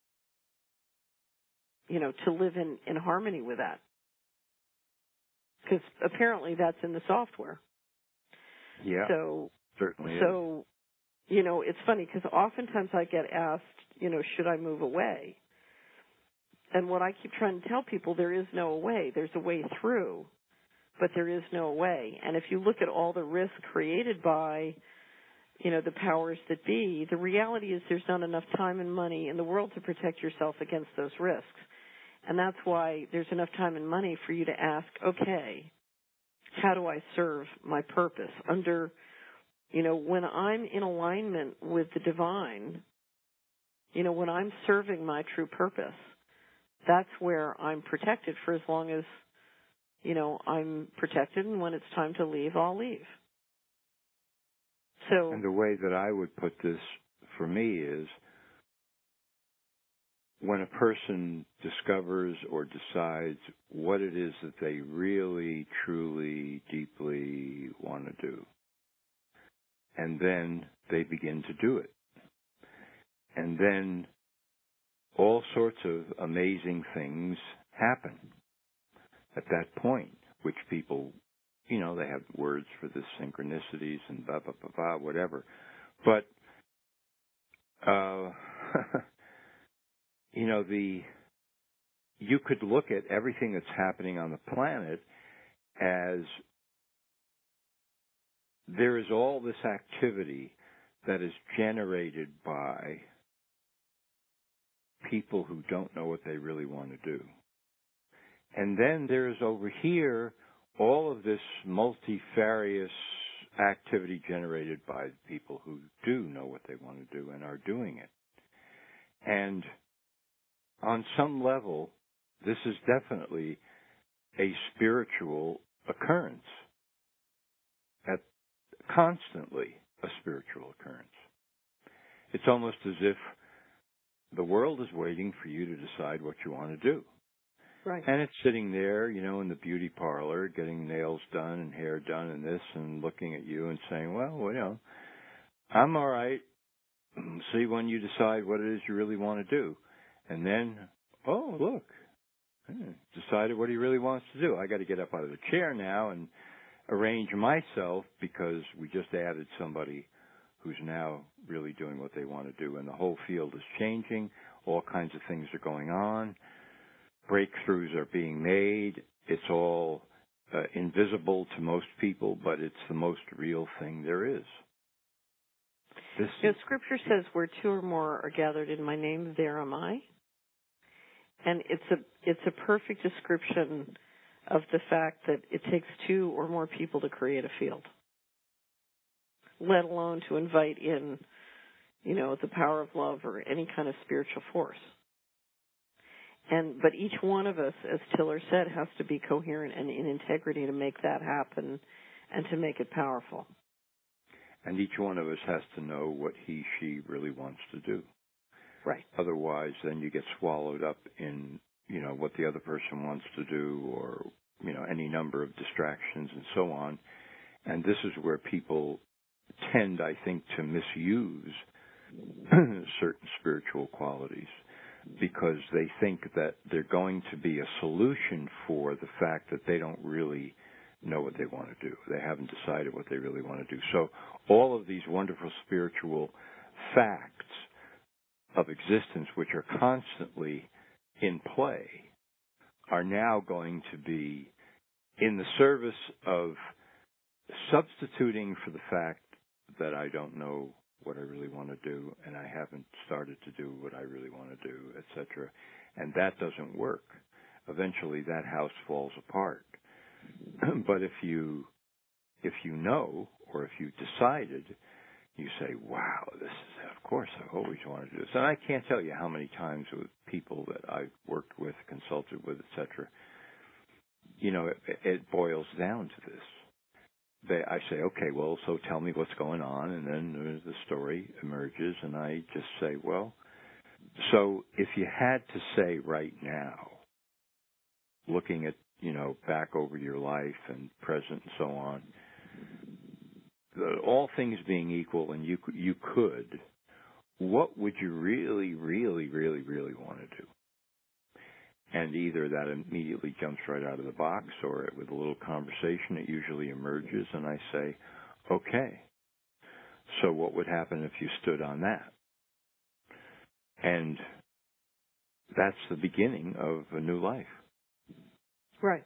live in harmony with that? Because apparently that's in the software. Yeah, so certainly is. So, it's funny because oftentimes I get asked, should I move away? And what I keep trying to tell people, there is no way. There's a way through, but there is no way. And if you look at all the risk created by, the powers that be, the reality is there's not enough time and money in the world to protect yourself against those risks. And that's why there's enough time and money for you to ask, okay, how do I serve my purpose? Under, when I'm in alignment with the divine, when I'm serving my true purpose, that's where I'm protected for as long as, I'm protected, and when it's time to leave, I'll leave. So, and the way that I would put this for me is, when a person discovers or decides what it is that they really, truly, deeply want to do, and then they begin to do it, and then all sorts of amazing things happen at that point, which people, they have words for this, synchronicities and blah, blah, blah, blah, whatever. But, you could look at everything that's happening on the planet as there is all this activity that is generated by people who don't know what they really want to do. And then there's over here all of this multifarious activity generated by people who do know what they want to do and are doing it. And on some level, this is definitely a spiritual occurrence, constantly a spiritual occurrence. It's almost as if the world is waiting for you to decide what you want to do. right. And it's sitting there, in the beauty parlor, getting nails done and hair done and this, and looking at you and saying, well, I'm all right. See when you decide what it is you really want to do. And then, oh, look, decided what he really wants to do. I got to get up out of the chair now and arrange myself, because we just added somebody who's now really doing what they want to do. And the whole field is changing. All kinds of things are going on. Breakthroughs are being made. It's all invisible to most people, but it's the most real thing there is. Scripture says where two or more are gathered in my name, there am I. And it's a perfect description of the fact that it takes two or more people to create a field, let alone to invite in, the power of love or any kind of spiritual force. But each one of us, as Tiller said, has to be coherent and in integrity to make that happen and to make it powerful. And each one of us has to know what he, she really wants to do. Right. Otherwise, then you get swallowed up in, what the other person wants to do, or, any number of distractions and so on. And this is where people tend, I think, to misuse certain spiritual qualities, because they think that they're going to be a solution for the fact that they don't really know what they want to do. They haven't decided what they really want to do. So all of these wonderful spiritual facts of existence, which are constantly in play, are now going to be in the service of substituting for the fact that I don't know what I really want to do, and I haven't started to do what I really want to do, etc. And that doesn't work. Eventually that house falls apart. But if you know, or if you decided, you say, wow, this is, of course, I've always wanted to do this. And I can't tell you how many times with people that I've worked with, consulted with, etc., it boils down to this. I say, okay, well, so tell me what's going on, and then the story emerges, and I just say, well, so if you had to say right now, looking at, back over your life and present and so on, all things being equal, and you could, what would you really, really, really, really want to do? And either that immediately jumps right out of the box, or with a little conversation, it usually emerges, and I say, okay, so what would happen if you stood on that? And that's the beginning of a new life. Right.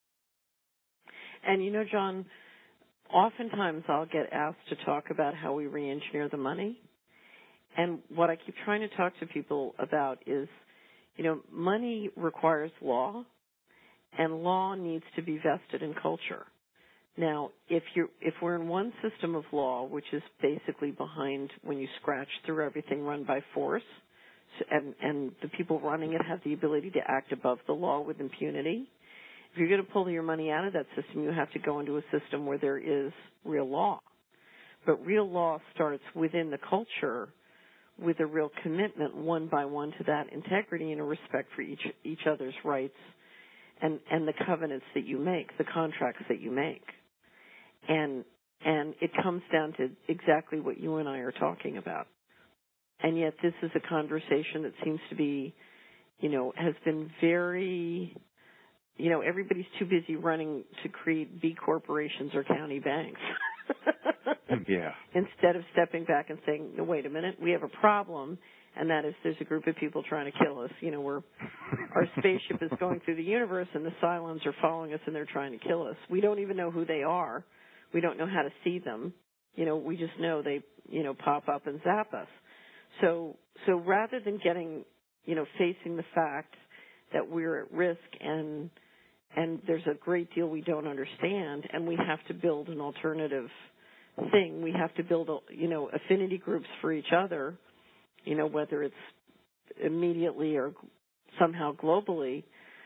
And John, oftentimes I'll get asked to talk about how we re-engineer the money. And what I keep trying to talk to people about is, money requires law, and law needs to be vested in culture. Now, if we're in one system of law, which is basically behind, when you scratch through everything, run by force, and the people running it have the ability to act above the law with impunity, if you're going to pull your money out of that system, you have to go into a system where there is real law. But real law starts within the culture, with a real commitment one by one to that integrity and a respect for each other's rights and the covenants that you make, the contracts that you make. And it comes down to exactly what you and I are talking about. And yet this is a conversation that seems to be, has been very, everybody's too busy running to create B corporations or county banks. Yeah. Instead of stepping back and saying, no, wait a minute, we have a problem, and that is there's a group of people trying to kill us. Our spaceship is going through the universe, and the Cylons are following us, and they're trying to kill us. We don't even know who they are. We don't know how to see them. We just know they, pop up and zap us. So rather than getting, facing the fact that we're at risk and there's a great deal we don't understand, and we have to build an alternative thing. We have to build, affinity groups for each other, whether it's immediately or somehow globally.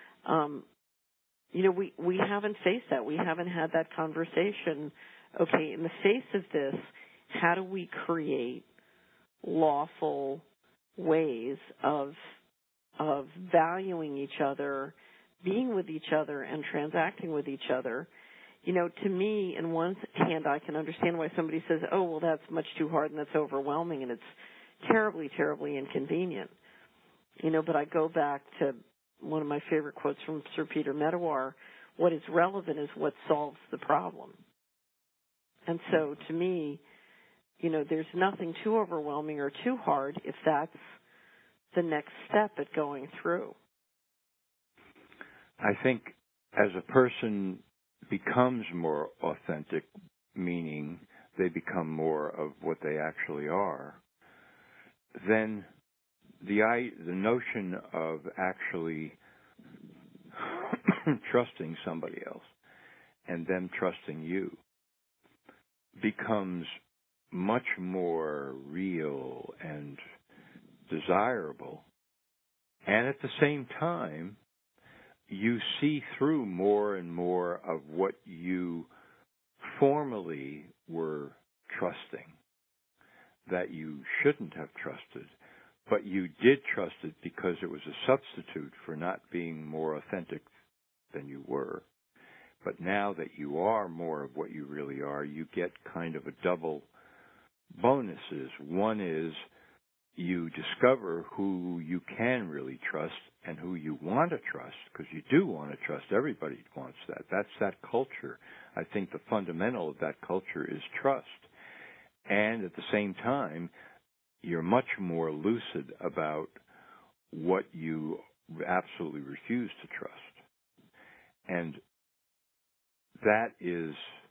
We haven't faced that. We haven't had that conversation. Okay, in the face of this, how do we create lawful ways of valuing each other, being with each other, and transacting with each other? To me, in one hand, I can understand why somebody says, oh, well, that's much too hard and that's overwhelming and it's terribly, terribly inconvenient. But I go back to one of my favorite quotes from Sir Peter Medawar, what is relevant is what solves the problem. And so to me, there's nothing too overwhelming or too hard if that's the next step at going through. I think as a person becomes more authentic, meaning they become more of what they actually are, then the notion of actually trusting somebody else and them trusting you becomes much more real and desirable. And at the same time, you see through more and more of what you formerly were trusting, that you shouldn't have trusted, but you did trust it because it was a substitute for not being more authentic than you were. But now that you are more of what you really are, you get kind of a double bonuses. One is you discover who you can really trust and who you want to trust, because you do want to trust. Everybody wants that. That's that culture. I think the fundamental of that culture is trust. And at the same time, you're much more lucid about what you absolutely refuse to trust. And that is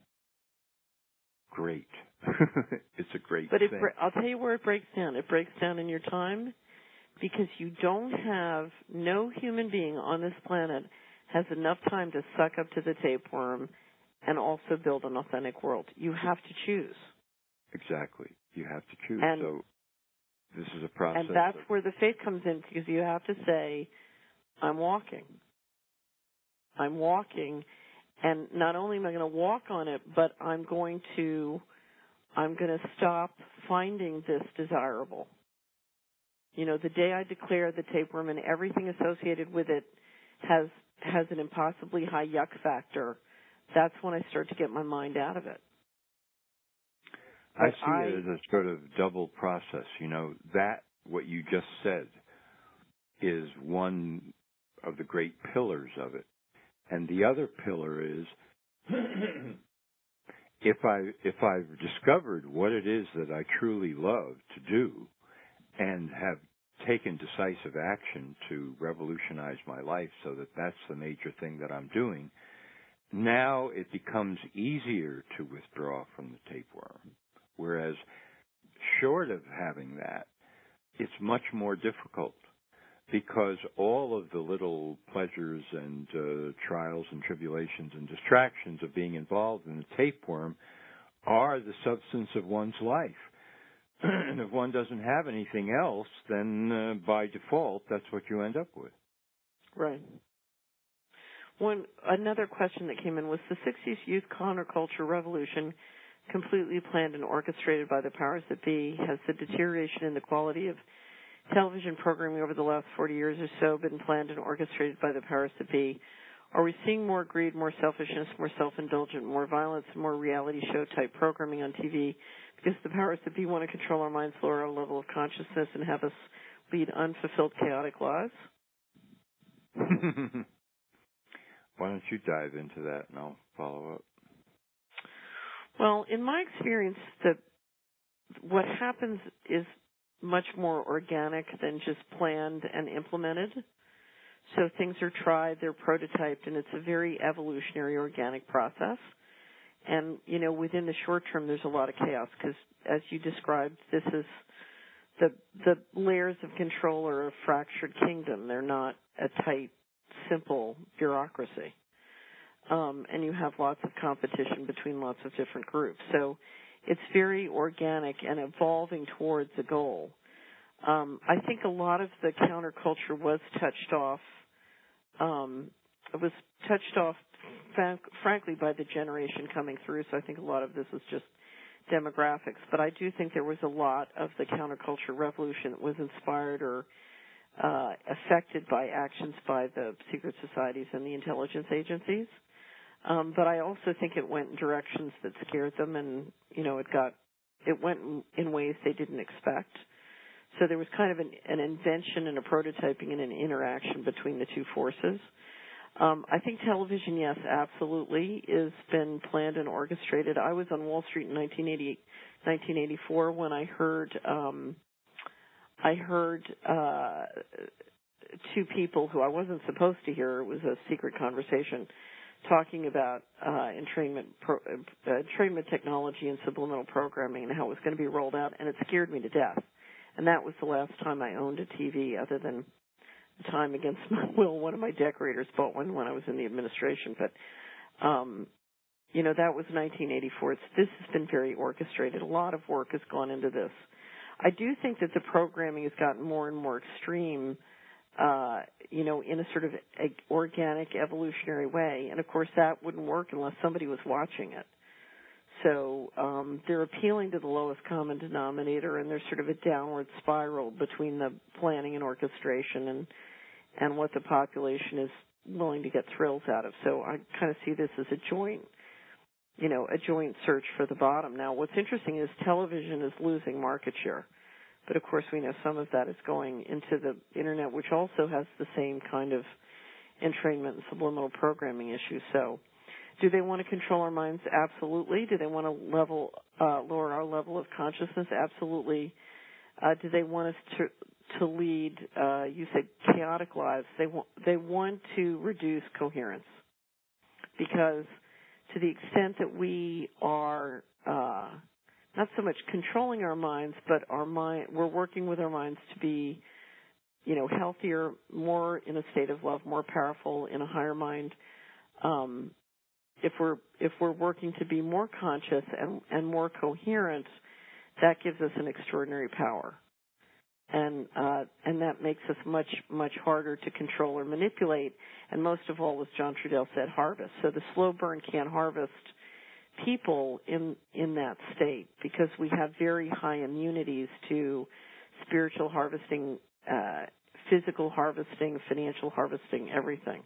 great. It's a great thing. I'll tell you where it breaks down. It breaks down in your time, because no human being on this planet has enough time to suck up to the tapeworm and also build an authentic world. You have to choose. Exactly. You have to choose. And, so this is a process. And that's where the faith comes in, because you have to say, I'm walking. I'm walking, and not only am I going to walk on it, but I'm going to stop finding this desirable. You know, the day I declare the tapeworm and everything associated with it has an impossibly high yuck factor, that's when I start to get my mind out of it. I see it as a sort of double process. You know, that, what you just said, is one of the great pillars of it. And the other pillar is, if I've discovered what it is that I truly love to do and have taken decisive action to revolutionize my life so that that's the major thing that I'm doing, now it becomes easier to withdraw from the tapeworm. Whereas short of having that, it's much more difficult, because all of the little pleasures and trials and tribulations and distractions of being involved in the tapeworm are the substance of one's life. And if one doesn't have anything else, then by default, that's what you end up with. Right. Another question that came in was, the 60s youth counterculture revolution, completely planned and orchestrated by the powers that be, has the deterioration in the quality of television programming over the last 40 years or so been planned and orchestrated by the powers that be? Are we seeing more greed, more selfishness, more self-indulgent, more violence, more reality show type programming on TV because the powers that be want to control our minds, lower our level of consciousness, and have us lead unfulfilled, chaotic lives? Why don't you dive into that and I'll follow up? Well, in my experience, what happens is much more organic than just planned and implemented. So things are tried, they're prototyped, and it's a very evolutionary, organic process. And, you know, within the short term, there's a lot of chaos because, as you described, this is the layers of control are a fractured kingdom. They're not a tight, simple bureaucracy. And you have lots of competition between lots of different groups. So it's very organic and evolving towards a goal. I think a lot of the counterculture was touched off. It was touched off, frankly, by the generation coming through. So I think a lot of this was just demographics. But I do think there was a lot of the counterculture revolution that was inspired or affected by actions by the secret societies and the intelligence agencies. But I also think it went in directions that scared them, and you know, it went in ways they didn't expect. So there was kind of an invention and a prototyping and an interaction between the two forces. I think television, yes, absolutely, has been planned and orchestrated. I was on Wall Street in 1984 when I heard two people who I wasn't supposed to hear. It was a secret conversation talking about entrainment technology and subliminal programming and how it was going to be rolled out, and it scared me to death. And that was the last time I owned a TV, other than the time against my will. One of my decorators bought one when I was in the administration. But, you know, that was 1984. This has been very orchestrated. A lot of work has gone into this. I do think that the programming has gotten more and more extreme, you know, in a sort of organic, evolutionary way. And, of course, that wouldn't work unless somebody was watching it. So they're appealing to the lowest common denominator, and there's sort of a downward spiral between the planning and orchestration and what the population is willing to get thrills out of. So I kind of see this as a joint search for the bottom. Now, what's interesting is television is losing market share. But, of course, we know some of that is going into the Internet, which also has the same kind of entrainment and subliminal programming issues. So do they want to control our minds? Absolutely. Do they want to lower our level of consciousness? Absolutely. Do they want us to lead, you said, chaotic lives? They want to reduce coherence, because to the extent that we are not so much controlling our minds, but we're working with our minds to be healthier, more in a state of love, more powerful in a higher mind. If we're working to be more conscious and more coherent, that gives us an extraordinary power. And that makes us much harder to control or manipulate. And most of all, as John Trudell said, harvest. So the slow burn can't harvest people in that state because we have very high immunities to spiritual harvesting, physical harvesting, financial harvesting, everything.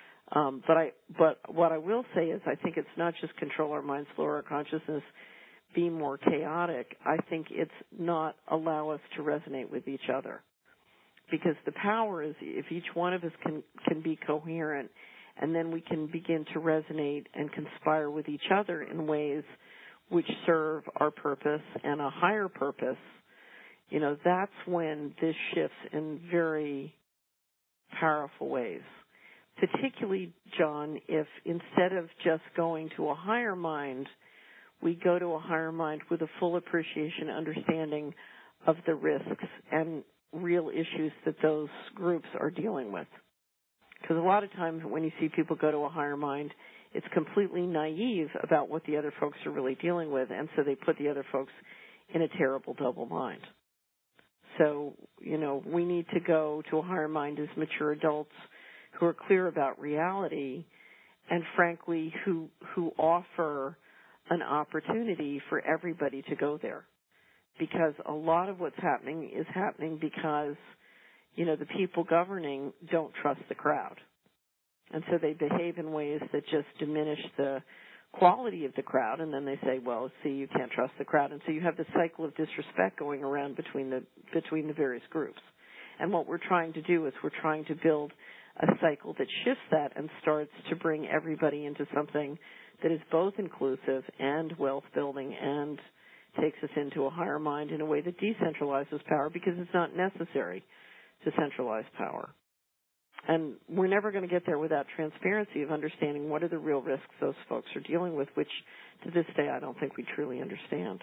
But what I will say is I think it's not just control our minds, lower our consciousness, be more chaotic. I think it's not allow us to resonate with each other. Because the power is if each one of us can be coherent, and then we can begin to resonate and conspire with each other in ways which serve our purpose and a higher purpose, that's when this shifts in very powerful ways. Particularly, John, if instead of just going to a higher mind, we go to a higher mind with a full appreciation, understanding of the risks and real issues that those groups are dealing with. Because a lot of times when you see people go to a higher mind, it's completely naive about what the other folks are really dealing with, and so they put the other folks in a terrible double mind. So, we need to go to a higher mind as mature adults who are clear about reality and, frankly, who offer an opportunity for everybody to go there. Because a lot of what's happening is happening because, the people governing don't trust the crowd. And so they behave in ways that just diminish the quality of the crowd, and then they say, well, see, you can't trust the crowd. And so you have this cycle of disrespect going around between the various groups. And what we're trying to do is we're trying to build a cycle that shifts that and starts to bring everybody into something that is both inclusive and wealth building and takes us into a higher mind in a way that decentralizes power because it's not necessary to centralize power. And we're never going to get there without transparency of understanding what are the real risks those folks are dealing with, which to this day I don't think we truly understand.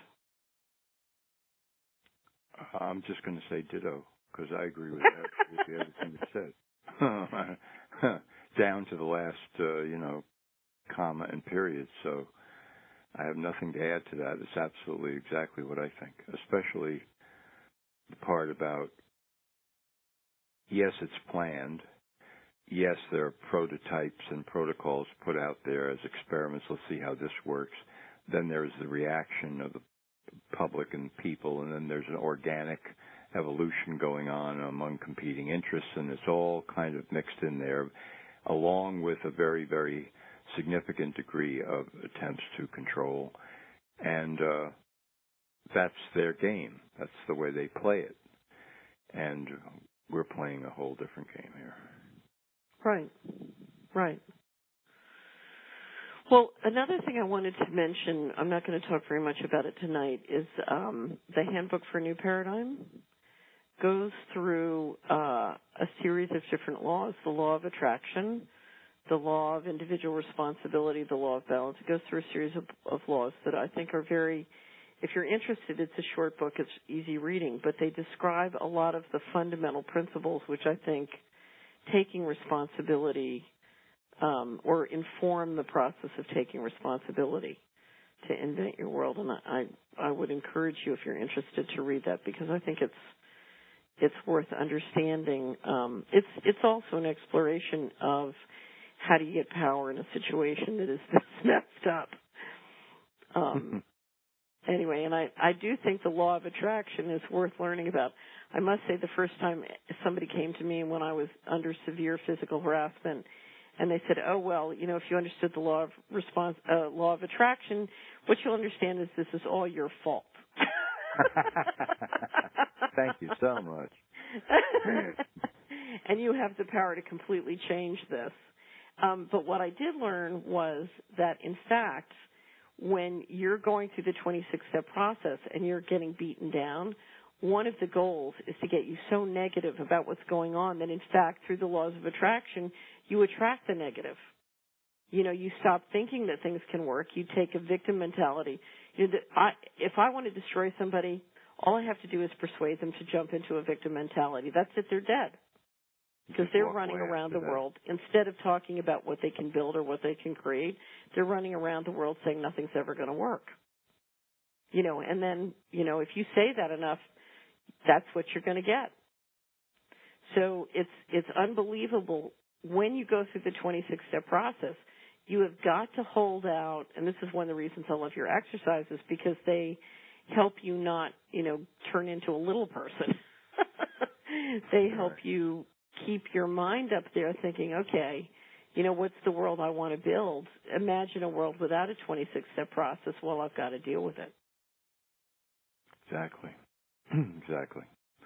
I'm just going to say ditto because I agree with that, with everything you said. Down to the last, comma and period. So I have nothing to add to that. It's absolutely exactly what I think, especially the part about, yes, it's planned. Yes, there are prototypes and protocols put out there as experiments. Let's see how this works. Then there's the reaction of the public and people, and then there's an organic evolution going on among competing interests, and it's all kind of mixed in there, along with a very, very significant degree of attempts to control. And that's their game. That's the way they play it. And we're playing a whole different game here. Right. Well, another thing I wanted to mention, I'm not going to talk very much about it tonight, is the Handbook for a New Paradigm goes through a series of different laws, the law of attraction, the law of individual responsibility, the law of balance. It goes through a series of laws that I think are very, if you're interested, it's a short book, it's easy reading, but they describe a lot of the fundamental principles which I think taking responsibility or inform the process of taking responsibility to invent your world. And I would encourage you, if you're interested, to read that because I think it's worth understanding. It's also an exploration of how do you get power in a situation that is this messed up. Anyway, and I do think the law of attraction is worth learning about. I must say the first time somebody came to me when I was under severe physical harassment, and they said, oh, well, if you understood the law of attraction, what you'll understand is this is all your fault. Thank you so much. And you have the power to completely change this. But what I did learn was that, in fact, when you're going through the 26-step process and you're getting beaten down, one of the goals is to get you so negative about what's going on that, in fact, through the laws of attraction, you attract the negative. You stop thinking that things can work. You take a victim mentality. If I want to destroy somebody, all I have to do is persuade them to jump into a victim mentality. That's it. They're dead. because they're running around the world. Instead of talking about what they can build or what they can create, they're running around the world saying nothing's ever going to work. And then, if you say that enough, that's what you're going to get. So it's unbelievable. When you go through the 26-step process, you have got to hold out, and this is one of the reasons I love your exercises, because they help you not, turn into a little person. They help you keep your mind up there thinking, okay, what's the world I want to build? Imagine a world without a 26-step process. Well, I've got to deal with it. Exactly. Exactly.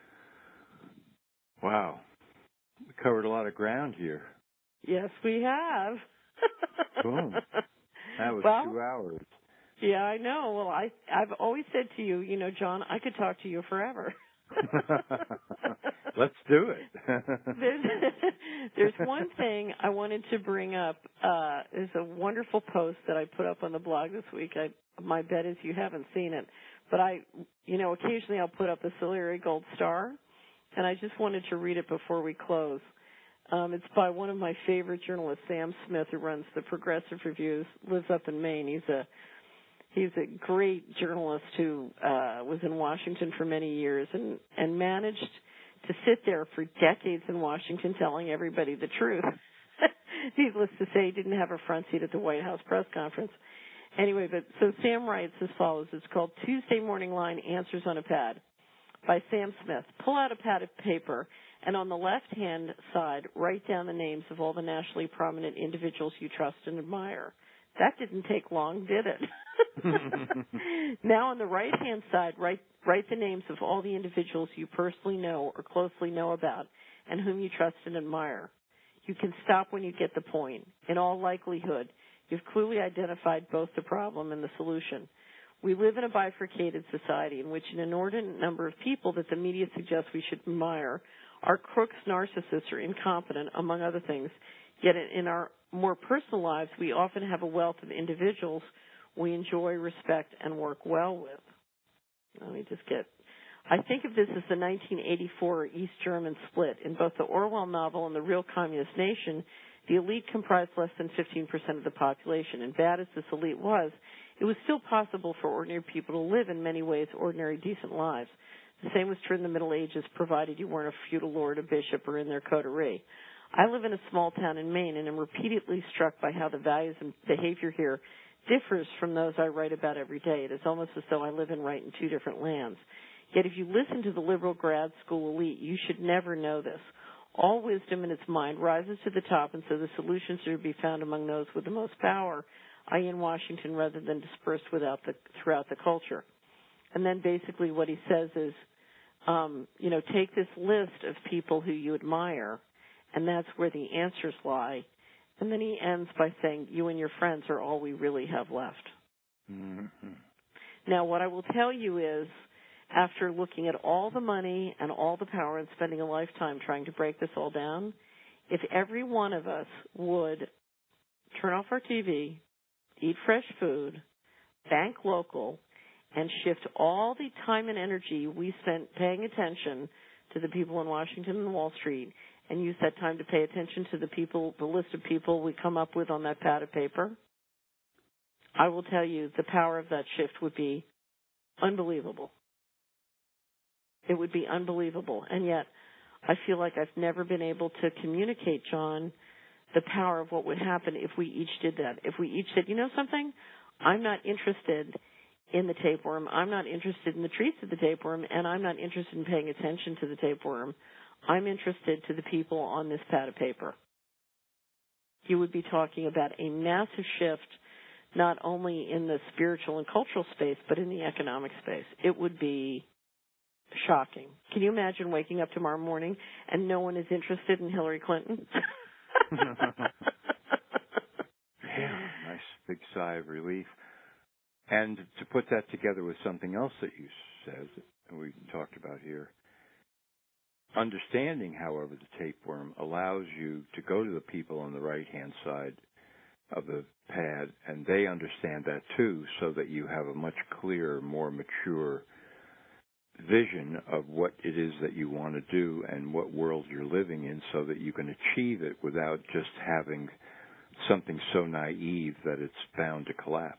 Wow. We covered a lot of ground here. Yes, we have. Boom. That was 2 hours. Yeah, I know. Well, I've always said to you, John, I could talk to you forever. Let's do it. There's one thing I wanted to bring up. There's a wonderful post that I put up on the blog this week. My bet is you haven't seen it. But occasionally I'll put up a Celery Gold Star, and I just wanted to read it before we close. It's by one of my favorite journalists, Sam Smith, who runs the Progressive Reviews, lives up in Maine. He's a great journalist who was in Washington for many years and managed to sit there for decades in Washington telling everybody the truth. Needless to say, he didn't have a front seat at the White House press conference. Anyway, so Sam writes as follows. It's called Tuesday Morning Line Answers on a Pad by Sam Smith. Pull out a pad of paper and on the left-hand side, write down the names of all the nationally prominent individuals you trust and admire. That didn't take long, did it? Now on the right-hand side, write the names of all the individuals you personally know or closely know about and whom you trust and admire. You can stop when you get the point. In all likelihood, you've clearly identified both the problem and the solution. We live in a bifurcated society in which an inordinate number of people that the media suggests we should admire are crooks, narcissists, or incompetent, among other things. Yet in our more personal lives, we often have a wealth of individuals we enjoy, respect, and work well with. I think of this as the 1984 East German split. In both the Orwell novel and the Real Communist Nation, the elite comprised less than 15% of the population. And bad as this elite was, it was still possible for ordinary people to live in many ways ordinary, decent lives. The same was true in the Middle Ages, provided you weren't a feudal lord, a bishop, or in their coterie. I live in a small town in Maine and am repeatedly struck by how the values and behavior here differs from those I write about every day. It is almost as though I live and write in two different lands. Yet if you listen to the liberal grad school elite, you should never know this. All wisdom in its mind rises to the top, and so the solutions are to be found among those with the most power, i.e. in Washington, rather than dispersed throughout the culture. And then basically what he says is, take this list of people who you admire, and that's where the answers lie. And then he ends by saying, you and your friends are all we really have left. Mm-hmm. Now, what I will tell you is, after looking at all the money and all the power and spending a lifetime trying to break this all down, if every one of us would turn off our TV, eat fresh food, bank local, and shift all the time and energy we spent paying attention to the people in Washington and Wall Street and use that time to pay attention to the list of people we come up with on that pad of paper, I will tell you the power of that shift would be unbelievable. It would be unbelievable. And yet, I feel like I've never been able to communicate, John, the power of what would happen if we each did that. If we each said, you know something? I'm not interested in the tapeworm. I'm not interested in the treats of the tapeworm, and I'm not interested in paying attention to the tapeworm. I'm interested to the people on this pad of paper. You would be talking about a massive shift, not only in the spiritual and cultural space, but in the economic space. It would be shocking. Can you imagine waking up tomorrow morning and no one is interested in Hillary Clinton? Yeah, nice big sigh of relief. And to put that together with something else that you said, and we talked about here, understanding, however, the tapeworm allows you to go to the people on the right-hand side of the pad, and they understand that too, so that you have a much clearer, more mature vision of what it is that you want to do and what world you're living in so that you can achieve it without just having something so naive that it's bound to collapse.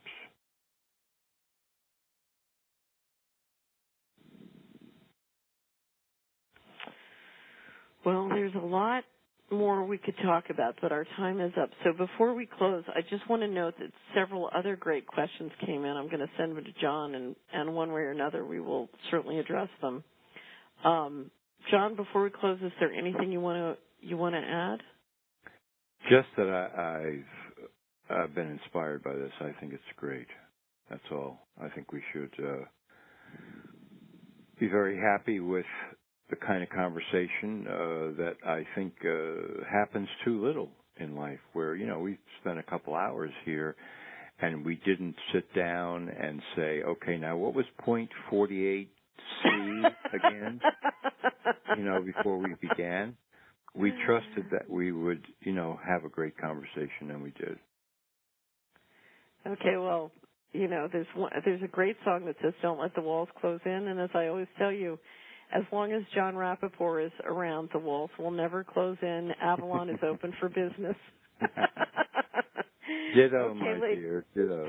Well, there's a lot more we could talk about, but our time is up. So before we close, I just want to note that several other great questions came in. I'm going to send them to John, and one way or another, we will certainly address them. John, before we close, is there anything you want to add? Just that I've been inspired by this. I think it's great. That's all. I think we should be very happy with the kind of conversation that I think happens too little in life, where, we spent a couple hours here and we didn't sit down and say, okay, now what was point 48C again, before we began. We trusted that we would, have a great conversation, and we did. Okay, well, there's a great song that says, "Don't let the walls close in," and as I always tell you, as long as Jon Rappoport is around, the walls will never close in. Avalon is open for business. Ditto, okay, my dear, ditto.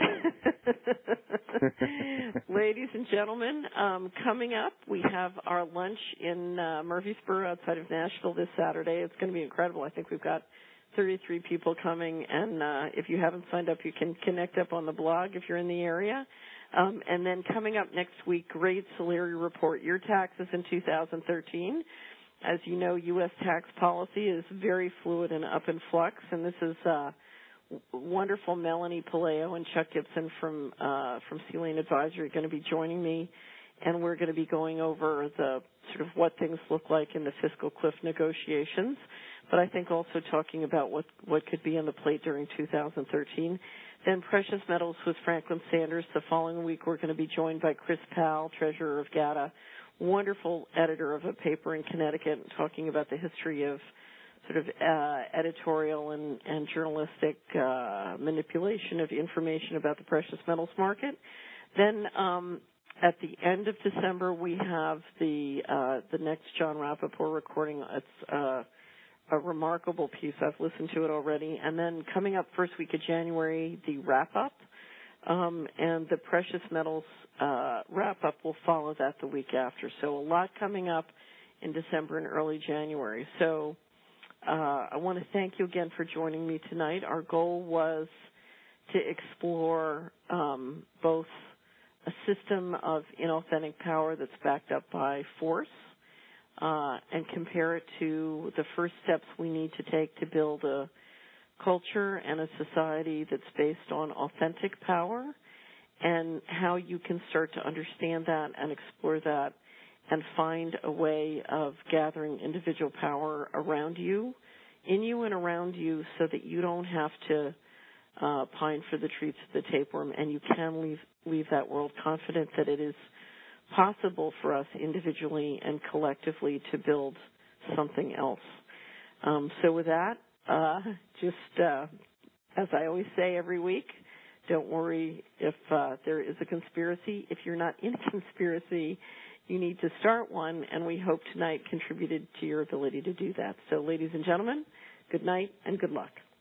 Ladies and gentlemen, coming up, we have our lunch in Murfreesboro outside of Nashville this Saturday. It's going to be incredible. I think we've got 33 people coming, and if you haven't signed up, you can connect up on the blog if you're in the area. And then coming up next week, great Solari report, your taxes in 2013. As you know, U.S. tax policy is very fluid and up in flux, and this is wonderful Melanie Palaio and Chuck Gibson from C-Lane Advisory are going to be joining me, and we're going to be going over the sort of what things look like in the fiscal cliff negotiations, but I think also talking about what could be on the plate during 2013. Then precious metals with Franklin Sanders. The following week, we're going to be joined by Chris Powell, treasurer of GATA, wonderful editor of a paper in Connecticut, talking about the history of sort of editorial and journalistic manipulation of information about the precious metals market. Then at the end of December, we have the next Jon Rappoport recording. It's a remarkable piece. I've listened to it already. And then coming up first week of January, the wrap-up, and the precious metals wrap-up will follow that the week after. So a lot coming up in December and early January. So I want to thank you again for joining me tonight. Our goal was to explore both a system of inauthentic power that's backed up by force, and compare it to the first steps we need to take to build a culture and a society that's based on authentic power, and how you can start to understand that and explore that and find a way of gathering individual power around you, in you and around you, so that you don't have to pine for the treats of the tapeworm, and you can leave that world confident that it is possible for us individually and collectively to build something else. So with that, just as I always say every week, don't worry if there is a conspiracy. If you're not in a conspiracy, you need to start one, and we hope tonight contributed to your ability to do that. So ladies and gentlemen, good night and good luck.